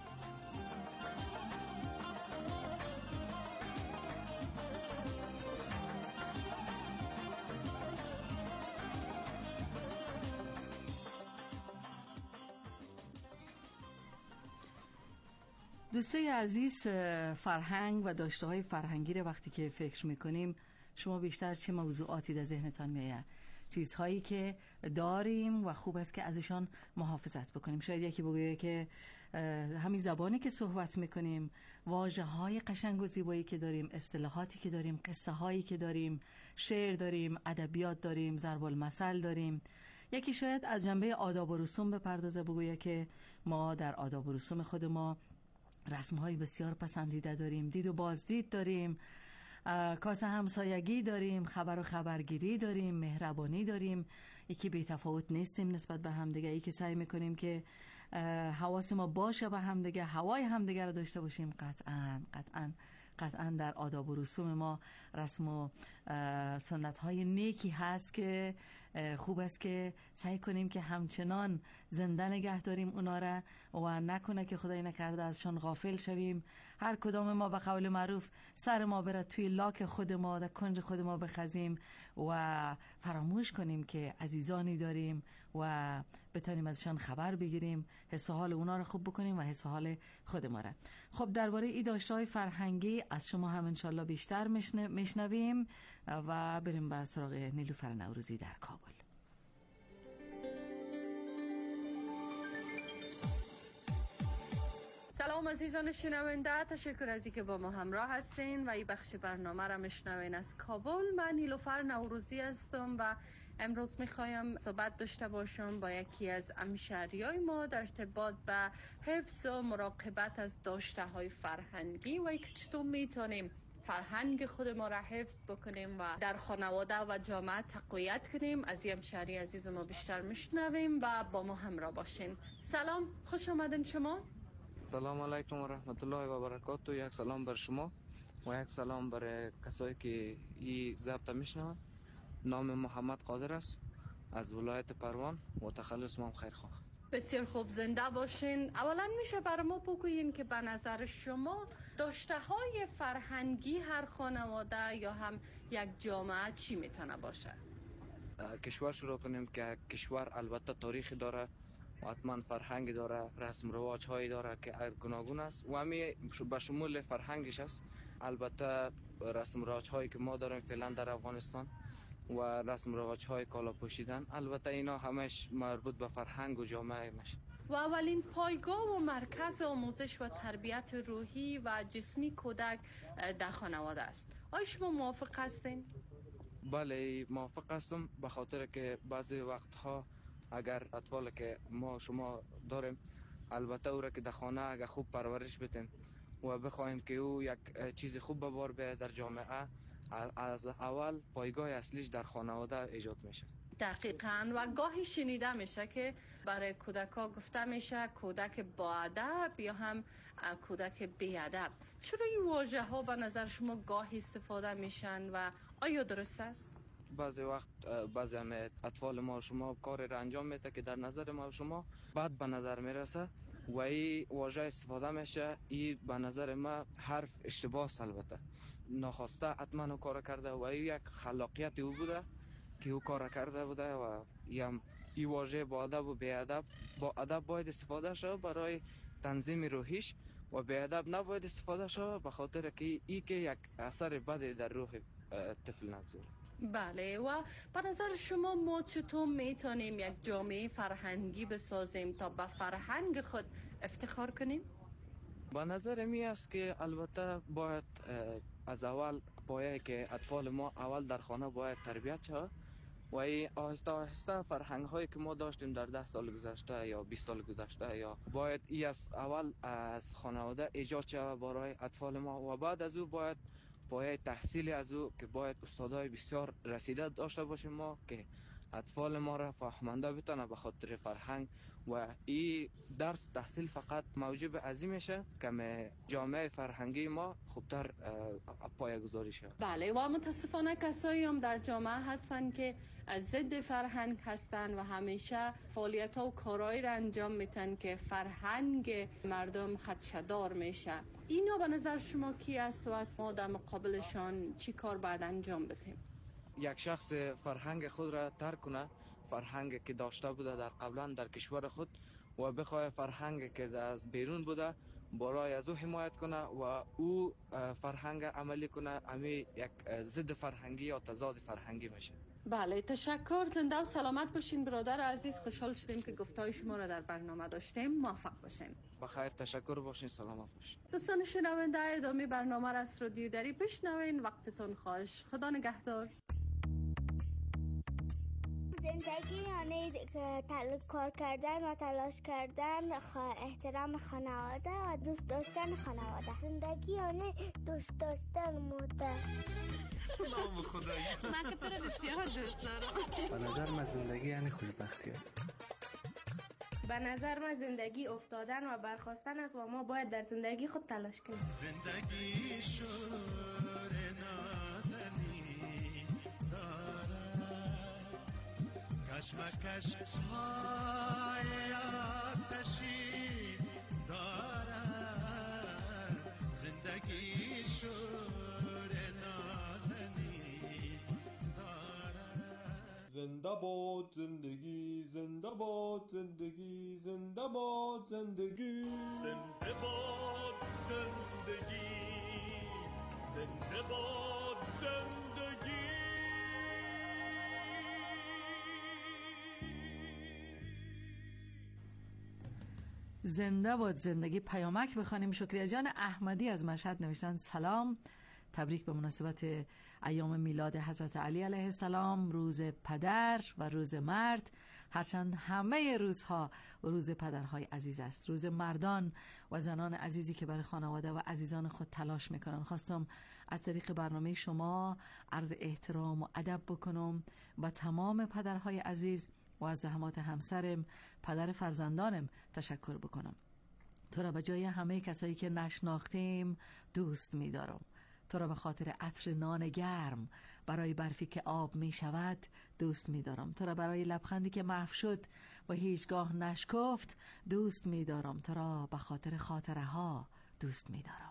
دوستای عزیز، فرهنگ و داشته‌های فرهنگی رو وقتی که فکر میکنیم شما بیشتر چه موضوعاتی در ذهنتان میاد؟ چیزهایی که داریم و خوب است که ازشان محافظت بکنیم. شاید یکی بگه که همین زبانی که صحبت میکنیم، واژه‌های قشنگ و زیبایی که داریم، اصطلاحاتی که داریم، قصه هایی که داریم، شعر داریم، ادبیات داریم، ضرب المثل داریم. یکی شاید از جنبه آداب و رسوم بپردازه، بگه که ما در آداب و رسوم خود ما رسم‌های بسیار پسندیده داریم، دید و بازدید داریم، کاسه همسایگی داریم، خبر و خبرگیری داریم، مهربانی داریم. یکی بی تفاوت نیستیم نسبت به همدیگه، یکی سعی میکنیم که حواس ما باشه به همدیگه، هوای همدیگه رو داشته باشیم. قطعاً قطعاً قطعاً در آداب و رسوم ما رسم و سنت های نیکی هست که خوب است که سعی کنیم که همچنان زنده نگه داریم اونا را و نکنه که خدای نکرده ازشان غافل شویم. هر کدام ما به قول معروف سر ما بره توی لاک خود ما، در کنج خود ما بخزیم و فراموش کنیم که عزیزانی داریم و بتونیم ازشان خبر بگیریم، حس و حال اونا رو خوب بکنیم و حس و حال خود ما را. خب درباره این داشته‌های فرهنگی از شما هم انشالله بیشتر میشنویم و بریم به سراغ نیلوفر نوروزی در کابل. سلام عزیزان شنونده، تشکر از اینکه با ما همراه هستین و این بخش برنامه را میشنوین از کابل. من نیلوفر نوروزی هستم و امروز میخوایم صحبت داشته باشم با یکی از همشهریای ما در ارتباط به حفظ و مراقبت از داشته های فرهنگی و اینکه چطور میتونیم فرهنگ خود ما را حفظ بکنیم و در خانواده و جامعه تقویت کنیم. از این همشهری عزیز ما بیشتر میشنویم و با ما همراه باشین. سلام، خوش آمدین شما. سلام علیکم و رحمت الله و برکاته. یک سلام بر شما و یک سلام برای کسایی که این ضبط میشنوند. نام محمد قادر است، از ولایت پروان، متخلص مام خیرخواه. بسیار خوب، زنده باشین. اولا میشه برای ما بگوین که به نظر شما داشته های فرهنگی هر خانواده یا هم یک جامعه چی میتونه باشه؟ کشور شروع کنیم که کشور البته تاریخی داره و حتما فرهنگ داره، رسم رواج هایی داره که گوناگون است و همی به شمول فرهنگش است. البته رسم رواج هایی که ما داریم فعلا در افغانستان و رسم رواج های کالا پوشیدن، البته اینا همش مربوط به فرهنگ و جامعه میشه. و اولین پایگاه و مرکز آموزش و تربیت روحی و جسمی کودک در خانواده است. آیا شما موافق هستین؟ بله موافق هستم، به خاطر که بعضی وقتها اگر اطفال که ما شما داریم البته او را که در خانه اگر خوب پرورش بدیم و بخوایم که او یک چیز خوب به بار بیاید در جامعه، از اول پایگاه اصلیش در خانواده ایجاد میشه. دقیقاً. و گاهی شنیده میشه که برای کودک‌ها گفته میشه کودک با ادب یا هم کودک بی ادب. چرا این واژه ها به نظر شما گاهی استفاده میشن و آیا درست است؟ بعضی وقت بعضی هم اطفال ما شما کار را انجام میده که در نظر ما شما بد به نظر میرسه و این واژه استفاده میشه. این به نظر ما حرف اشتباه است، البته ناخواسته حتما او کار کرده و این یک خلاقیت او بوده که او کار کرده بوده و این واژه با ادب و بی ادب، با ادب باید استفاده شه برای تنظیم روحیش و بی ادب نباید استفاده شه به خاطر که ای که یک اثر بد در روح طفل نگذاره. بله. و به نظر شما ما چطور میتونیم یک جامعه فرهنگی بسازیم تا به فرهنگ خود افتخار کنیم؟ به نظر می است که البته باید از اول پایه که اطفال ما اول در خانه باید تربیت شه و ای آهسته آهسته فرهنگ هایی که ما داشتیم در ده سال گذشته یا بیست سال گذشته یا باید ای از اول از خانواده ایجاد شه برای اطفال ما و بعد از او باید پایه تحصیل از او که باید استادای بسیار رسیده داشته باشیم ما که اطفال ما را فهمانده بتونه به خاطر فرهنگ و این درس تحصیل فقط موجب عظیم میشه که جامعه فرهنگی ما خوبتر پایه گذاری شه. بله. و متاسفانه کسایی هم در جامعه هستن که ضد فرهنگ هستن و همیشه فعالیت ها و کارهایی را انجام میتن که فرهنگ مردم خدشه‌دار میشه. اینا به نظر شما کی است و ما در مقابلشان چی کار باید انجام بدیم؟ یک شخص فرهنگ خود را ترک کنه، فرهنگ که داشته بوده در قبلا در کشور خود و بخواه فرهنگ که از بیرون بوده برای از او حمایت کنه و او فرهنگ عملی کنه، امی یک ضد فرهنگی یا تضاد فرهنگی میشه. بله، تشکر. زنده و سلامت باشین برادر عزیز. خوشحال شدیم که گفتای شما را در برنامه داشتیم. موفق باشین. بخیر، تشکر باشین، سلامت باشین. دوستان شنونده، ادامه برنامه را از رادیو دری بشنوین. وقتتون خوش. خدا نگهدار. زندگی یعنی تل... کار کردن و تلاش کردن، خ... احترام خانواده و دوست داشتن خانواده. زندگی یعنی دوست داشتن مادر. نام خدایی. من که تو رو بسیار دوست دارم. به نظر من زندگی یعنی خوشبختی است. به نظر من زندگی افتادن و برخاستن است و ما باید در زندگی خود تلاش کنیم. زندگی شور نازنین کشمکش های آتشی دارد زندگی شور نازنین دارد. زنده باد زندگی، زنده باد زندگی، زنده باد زندگی، زنده باد زندگی، زنده باد زندگی. زنده باد زندگی. پیامک بخوانیم. شکریه جان احمدی از مشهد نوشتن سلام، تبریک به مناسبت ایام میلاد حضرت علی علیه السلام، روز پدر و روز مرد، هرچند همه روزها و روز پدرهای عزیز است، روز مردان و زنان عزیزی که برای خانواده و عزیزان خود تلاش میکنن. خواستم از طریق برنامه شما عرض احترام و ادب بکنم با تمام پدرهای عزیز و از زحمات همسرم، پدر فرزندانم تشکر بکنم. تو را به جای همه کسایی که نشناختیم دوست می‌دارم. تو را به خاطر عطر نان گرم، برای برفی که آب می شود دوست می دارم. تو را برای لبخندی که محو شد و هیچگاه نشکفت دوست می دارم. تو را به خاطر خاطره ها دوست می دارم.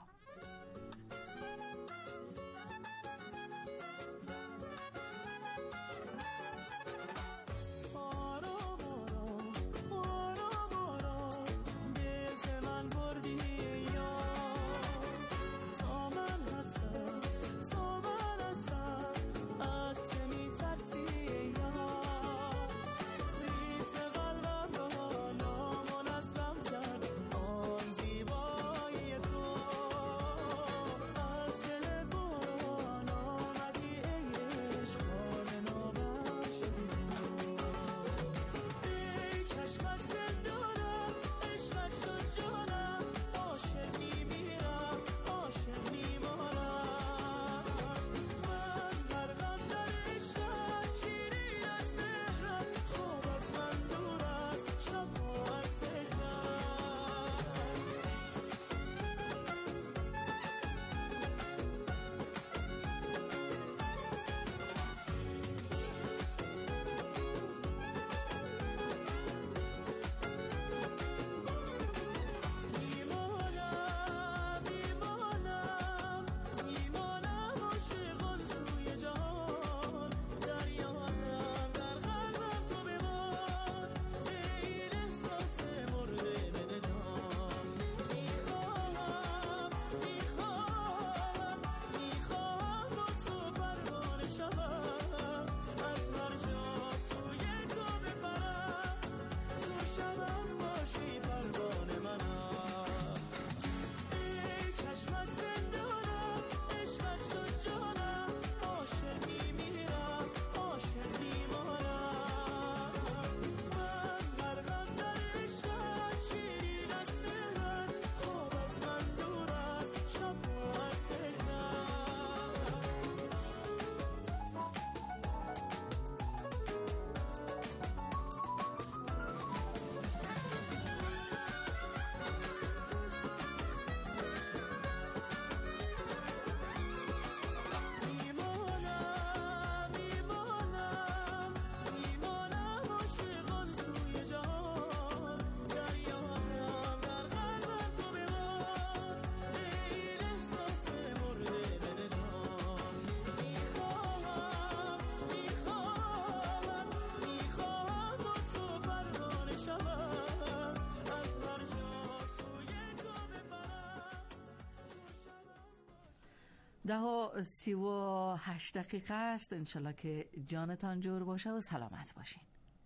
ده و سی و هشت دقیقه است. انشالله که جانتان جور باشه و سلامت باشین.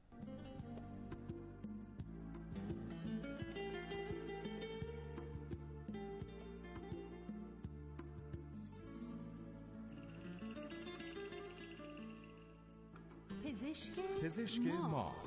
پزشک, پزشک ما, ما.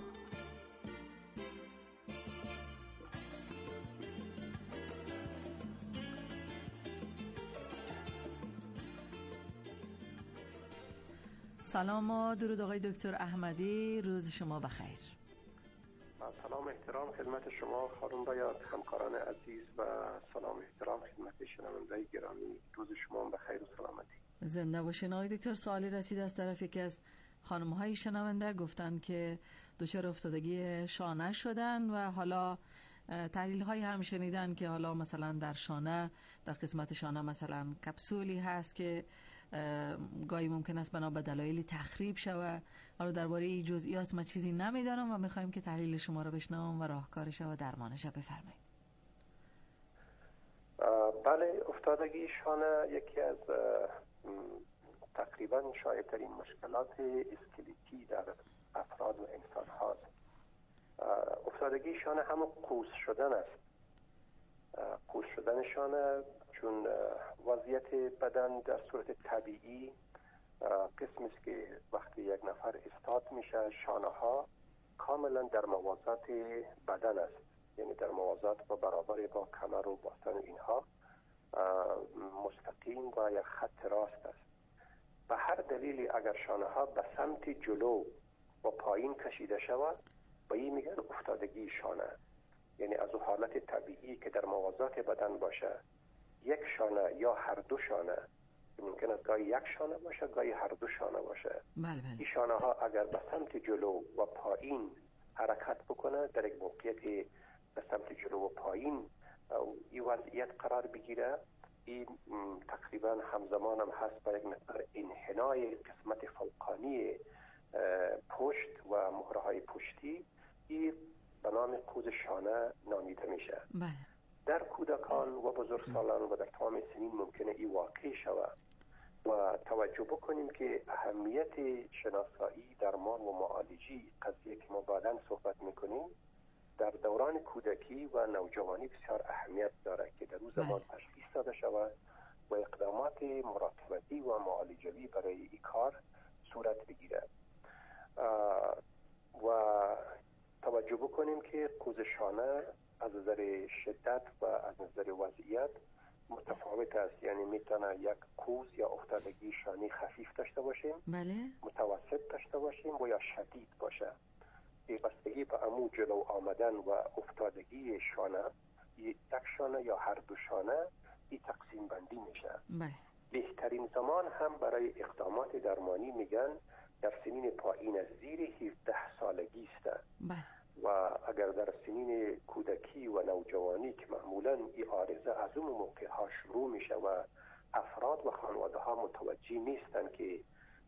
سلام و درود آقای دکتر احمدی، روز شما بخیر. سلام احترام خدمت شما خانم بیات، همکاران عزیز و سلام احترام خدمت شنوندگان گرامی، روز شما بخیر و سلامتی. زنده باشین آقای دکتر. سوالی رسید از طرف یکی از خانم‌های شنونده، گفتن که دچار افتادگی شانه شدن و حالا تحلیل های هم شنیدن که حالا مثلا در شانه، در قسمت شانه مثلا کپسولی هست که گاهی ممکن است بنا به دلایلی تخریب شود. حالا درباره این جزئیات ما چیزی نمیدانم و میخوایم که تحلیل شما رو بشنوم و راهکارش و درمانش رو بفرمایید. بله، افتادگی شانه یکی از تقریبا شایع‌ترین مشکلات اسکلتی در افراد و انسان هاست. افتادگی شانه همون قوس شدن است. قوس شدن شانه چون وضعیت بدن در صورت طبیعی قسم است که وقتی یک نفر استاد میشه شانه ها کاملا در موازات بدن است، یعنی در موازات و برابر با کمر و باستان اینها مستقیم و یک خط راست است. به هر دلیلی اگر شانه ها به سمت جلو و پایین کشیده شود به این میگن افتادگی شانه، یعنی از اون حالت طبیعی که در موازات بدن باشه یک شانه یا هر دو شانه، ممکن است گاهی یک شانه باشه گاهی هر دو شانه باشه. بله بله. این شانه ها اگر به سمت جلو و پایین حرکت بکنه در یک موقعیت به سمت جلو و پایین این وضعیت قرار بگیره، این تقریبا همزمان هم هست با یک مقدار انحنای قسمت فوقانی پشت و مهره های پشتی، این به نام قوس شانه نامیده میشه. بله. در کودکان و بزرگسالان و در تمام سنین ممکنه این واقع شود و توجه بکنیم که اهمیت شناسایی درمان و معالجی قضیه که ما بعداً صحبت میکنیم در دوران کودکی و نوجوانی بسیار اهمیت داره که در روز زمان تشخیص داده شود و اقدامات مراقبتی و معالجوی برای این کار صورت بگیره. و توجه بکنیم که قوس شانه از نظر شدت و از نظر وضعیت متفاوت است، یعنی میتونه یک قوس یا افتادگی شانه خفیف داشته باشیم، بله، متوسط داشته باشیم و یا شدید باشه. بستگی به عمو جلو آمدن و افتادگی شانه، یک شانه یا هر دو شانه این تقسیم بندی میشه. بله. بهترین زمان هم برای اقدامات درمانی میگن در سنین پایین از زیر هفده سالگی است. بله. و اگر در سنین کودکی و نوجوانی که معمولا این عارضه از اون موقع ها شروع میشه و افراد و خانواده ها متوجه نیستن که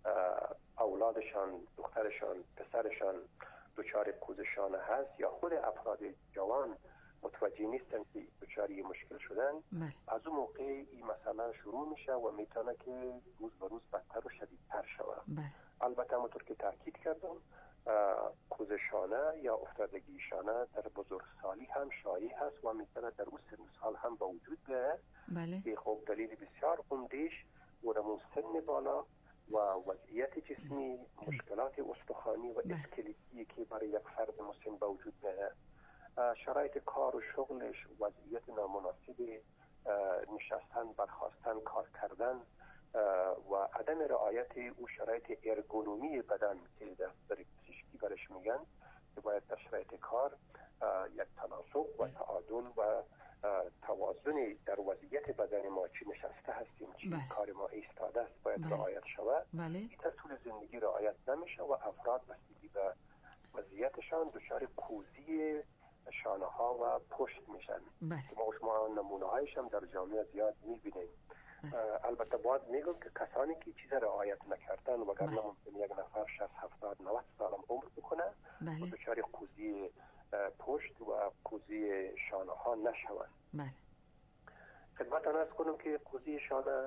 اولادشان، دخترشان، پسرشان دچار قوس شانه هست یا خود افراد جوان متوجه نیستن که دچار مشکل شدن، بله. از اون موقع این مسئله شروع میشه و میتونه که روز به روز بدتر و شدیدتر شود. بله. البته همونطور که تاکید کردم قوس شانه یا افتادگی شانه در بزرگسالی هم شایع هست و میتونه در اون سن سال هم با وجود بیاید. بله. که خب دلیل بسیار عمده‌اش ورمون سن بالا و وضعیت جسمی، مشکلات استخوانی و اسکلتی که برای یک فرد مسن با وجود بیاید، شرایط کار و شغلش، وضعیت نامناسب نشستن، برخاستن، کار کردن و عدم رعایت او شرایط ارگونومی بدن که در پزشکی برش میگن که باید در شرایط کار یک تناسب و تعادل و توازن در وضعیت بدن ما چی نشسته هستیم چی بله. کار ما ایستاده است باید بله. رعایت شود. بله. این در طول زندگی رعایت نمیشه و افراد بستگی به وضعیتشان دچار قوزی شانه ها و پشت میشن. بله. ما شما نمونه هایش هم در جامعه زیاد میبینیم. البته باید میگم که کسانی که چیز رعایت نکردن وگرنه بله. ممکن یک نفر شصت هفتاد نود سال عمر بکنه بله. و دچار قوزی پشت و قوزی شانه ها نشوند. بله. خدمتتان عرض کنم که قوزی شانه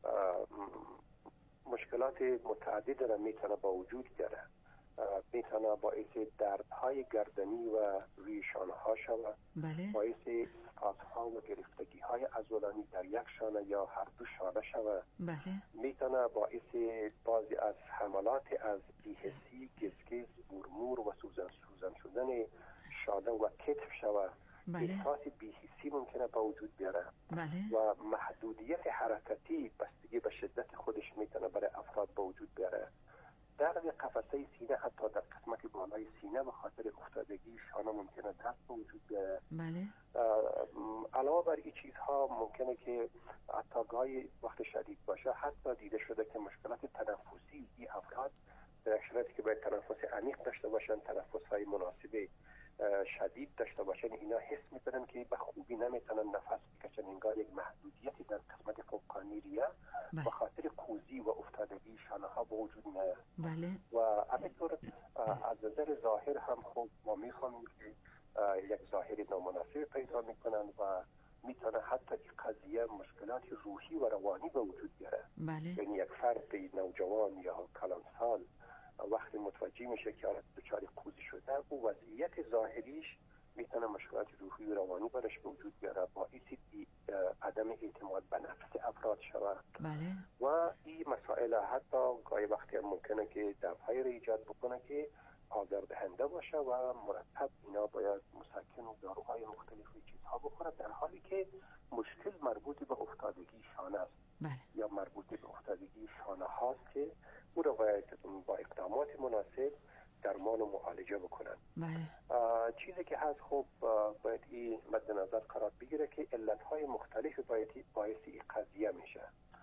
مشکلات متعدد را میتونه با وجود بیاره. میتونه باعث دردهای گردنی و روی شانه ها شود. بله. باعث اسپازم‌ها و گرفتگی های عضلانی در یک شانه یا هر دو شانه شود. بله. میتونه باعث بعضی از حملات از بی‌حسی، گزگز، مورمور و سوزن سوزن شدن شانه و کتف شود. بله. احساس بی‌حسی ممکنه با وجود بیاره. بله. و محدودیت حرکتی بستگی به شدت خودش میتونه برای افراد با وجود بیاره. درد قفسه سینه حتی در قسمت بالای سینه به خاطر افتادگی شانه ممکنه درد به وجود بیاره. بله. علاوه بر این چیزها ممکنه که حتی گاهی وقت شدید باشه حتی دیده شده که مشکلات تنفسی این افراد در یک شرایطی که باید تنفس عمیق داشته باشن، تنفس های مناسب شدید داشته باشن. اینا حس میکنن که به خوبی نمیتونن نفس بکشن، انگار یک محدودیتی در قسمت فوقانی ریه به خاطر قوزی و افتادگی شانه ها به وجود میاد. بله. و همینطور از نظر ظاهر هم خوب ما میخوانیم که یک ظاهر نامناسب پیدا میکنن و میتونه حتی این قضیه مشکلات روحی و روانی به وجود بیاره. بله. یعنی یک فرد نوجوان یا کلانسال وقتی متوجه میشه که دچار قوزی شده، او وضعیت ظاهریش میتونه مشکلات روحی و روانی برش به وجود بیاره، باعث عدم اعتماد به نفس افراد شود. بله. و این مسائل حتی گاهی وقتی هم ممکنه که دفعی رو ایجاد بکنه که آزاردهنده باشه و مرتب اینا باید مسکن و داروهای مختلفی چیزها بخوره، در حالی که مشکل مربوط به افتادگی شانه است. بله. یا مربوط به افتادگی شانه هاست که او رو باید با اقدامات مناسب درمان و معالجه بکنن. بله. چیزی که هست خب باید این مد نظر قرار بگیره که علتهای مختلف باید باعث این قضیه میشه.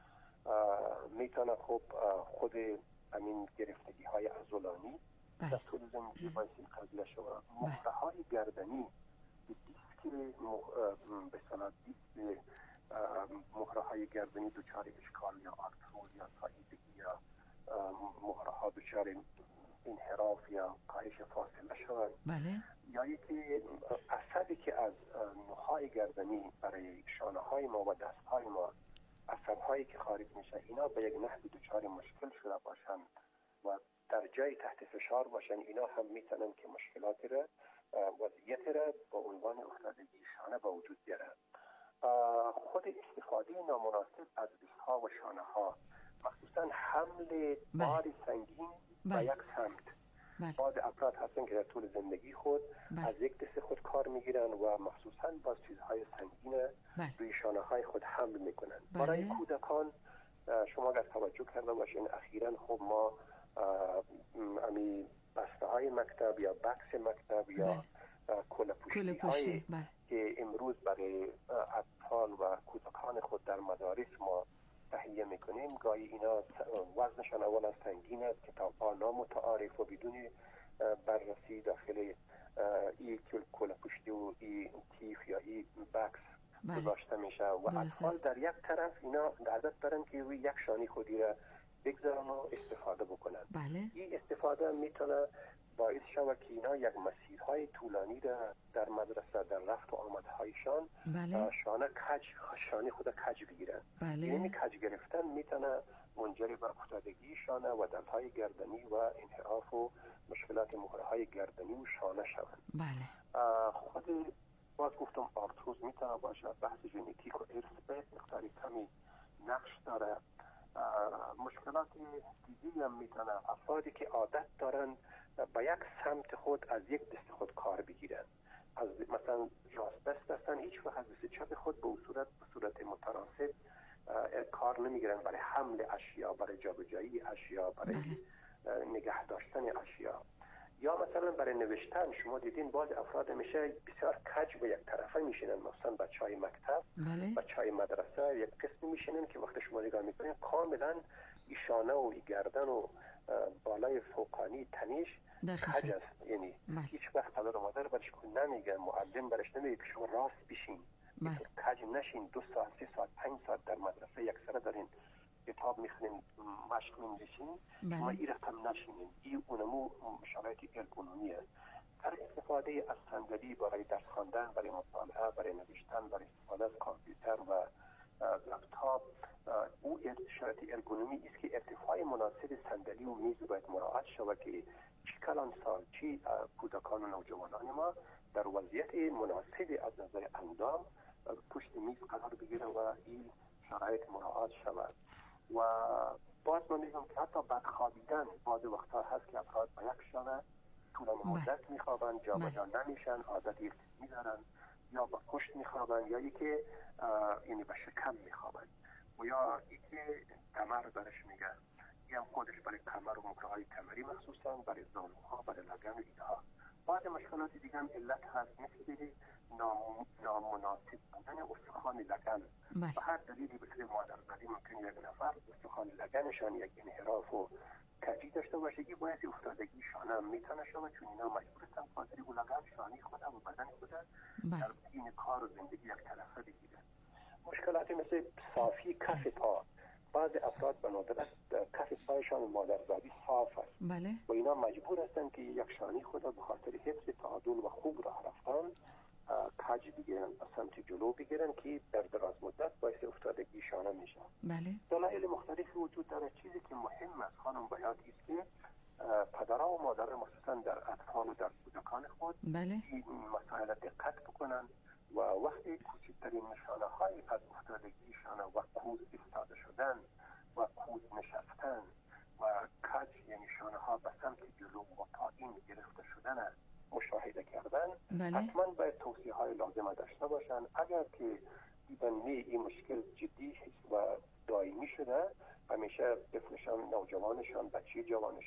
میتونه خب خود همین گرفتگی های عضلانی در طول زندگی باعث این قضیه شود. مهره های گردنی، دیسک به صلاح دیسک مهره های گردنی دچار اشکال یا آرتروز یا ساییدگی یا مهره ها دچار انحراف یا کاهش فاصله شود. بله. یا یکی عصبی که از نخاع گردنی برای شانه های ما و دست های ما عصب هایی که خارج میشه، اینا به یک نحوی دچار مشکل شده باشن و در جای تحت فشار باشن، اینا هم میتونن که مشکلات را وضعیت را با عنوان افتادگی شانه به وجود بیاره. خود استفاده نامناسب از دستها و شانه ها، مخصوصا حمل بار سنگین به یک سمت. بعض افراد هستن که در طول زندگی خود بله. از یک دست خود کار میگیرن و مخصوصا با چیزهای سنگین بله. روی شانه های خود حمل میکنن. بله. برای کودکان شما اگر توجه کرده باشین اخیراً خب ما امی بسته های مکتب یا بکس مکتب یا کله‌پوشی های بله. که امروز برای اطفال و کودکان خود در مدارس ما تهیه میکنیم، گاهی اینا وزنشان اولا سنگین است، کتاب‌ها نامتعارف و بدون بررسی داخل این کله‌پوشی و این کیف یا این بکس گذاشته میشه و اطفال در یک طرف اینا عادت دارن که روی یک شانه خودی را بگذارن و استفاده بکنن. بله. این استفاده میتونه باعث شود که اینا یک مسیرهای طولانی را در مدرسه در رفت و آمدهایشان بله. شانه کج شانه خود کج بگیرن. بله. یعنی کج گرفتن میتونه منجر به افتادگی شانه و دلهای گردنی و انحراف و مشکلات مهره‌های گردنی و شانه شوند. بله. خود باز گفتم آرتروز میتونه باشه، بحث ژنتیک و ارث به مقداری کمی نقش داره. مشکلات دیگه هم میتونه افرادی که عادت دارن با یک سمت خود از یک دست خود کار بگیرن، از مثلا راست دست هستن، هیچ وقت از دست چپ خود به صورت به صورت متناسب کار نمیگیرن برای حمل اشیا، برای جابجایی اشیا، برای نگه داشتن اشیا. یا مثلا برای نوشتن شما دیدین بعض افراد میشه بسیار کج به یک طرفه میشینن، مثلا بچهای مکتب، بله. بچهای مدرسه یک قسم میشینن که وقتی شما نگاه میکنین کاملا ای شانه و ای گردن و بالای فوقانی تنیش کج است. یعنی بله. هیچ وقت پدر و مادر برش نمیگن، معلم برش نمیگه که شما راست بشین، بله. کج نشین، دو ساعت سه ساعت پنج ساعت در مدرسه یک سره دارین کتاب میخونین مشق می‌نویسین، شما این رقم نشینین. این اونمو شرایط ارگونومیه. در استفاده از صندلی برای درس خواندن، برای مطالعه، برای نوشتن، برای استفاده از کامپیوتر و لپتاپ، او شرایط ارگونومی است که ارتفاع مناسب صندلی و میز باید مراعات شود که چی کلان سال چی کودکان و نوجوانان ما در وضعیت مناسب از نظر اندام پشت میز قرار بگیرن و این شرایط مراعات شود. و باز من میگم که حتی بعد خوابیدن بعض وقتا هست که افراد با یک شانه طولانی مدت میخوابن، جا به جا نمیشن، عادت میدارن، یا با پشت میخوابن یا یکی یعنی به شکم میخوابن و یا یکی کمر برش میگن، این هم خودش برای کمر و مهره‌های کمری مخصوصا برای زانوها، برای لگن و اینها. بعض مشکلات دیگه هم علت هست مثل نام نامناسب بودن استخوان لگن. به هر دلیلی به طور مادرزادی ممکن یک نفر استخوان لگنشان یک انحراف و کجی داشته باشگی باید افتادگی شانه میتونه شما، چون اینا مجبور هستن خاطر اولگان شانه خودم و بدن خودم در این کار و زندگی یک طرفه بگیرن. مشکلاتی مثل صافی کف پا، بعض افراد بنادر است کف پایشان مادرزادی صاف است بله. و اینا مجبور هستند که یک شانه خود به خاطر حفظ تعادل و خوب راه رفتن کج بگیرن و سمت جلو بگیرن که در دراز مدت باعث افتادگی شانه میشه. بله. دلایل مختلفی وجود داره. چیزی که مهم است خانم بیان است که پدرها و مادرها مخصوصا در اطفال و در کودکان خود بله. این مسائل دقت بکنن و وقتی کوچکترین نشانه های از افتادگی شانه و کوز ایستاده شدن و کوز نشستن و کج یعنی شانه ها به سمت جلو و پایین گرفته شدن مشاهده کردن، بله. حتما باید توصیه های لازمه داشته باشن. اگر که دیدن نه این مشکل جدی و دائمی شده، همیشه طفلشان، نوجوانشان، بچه جوانشان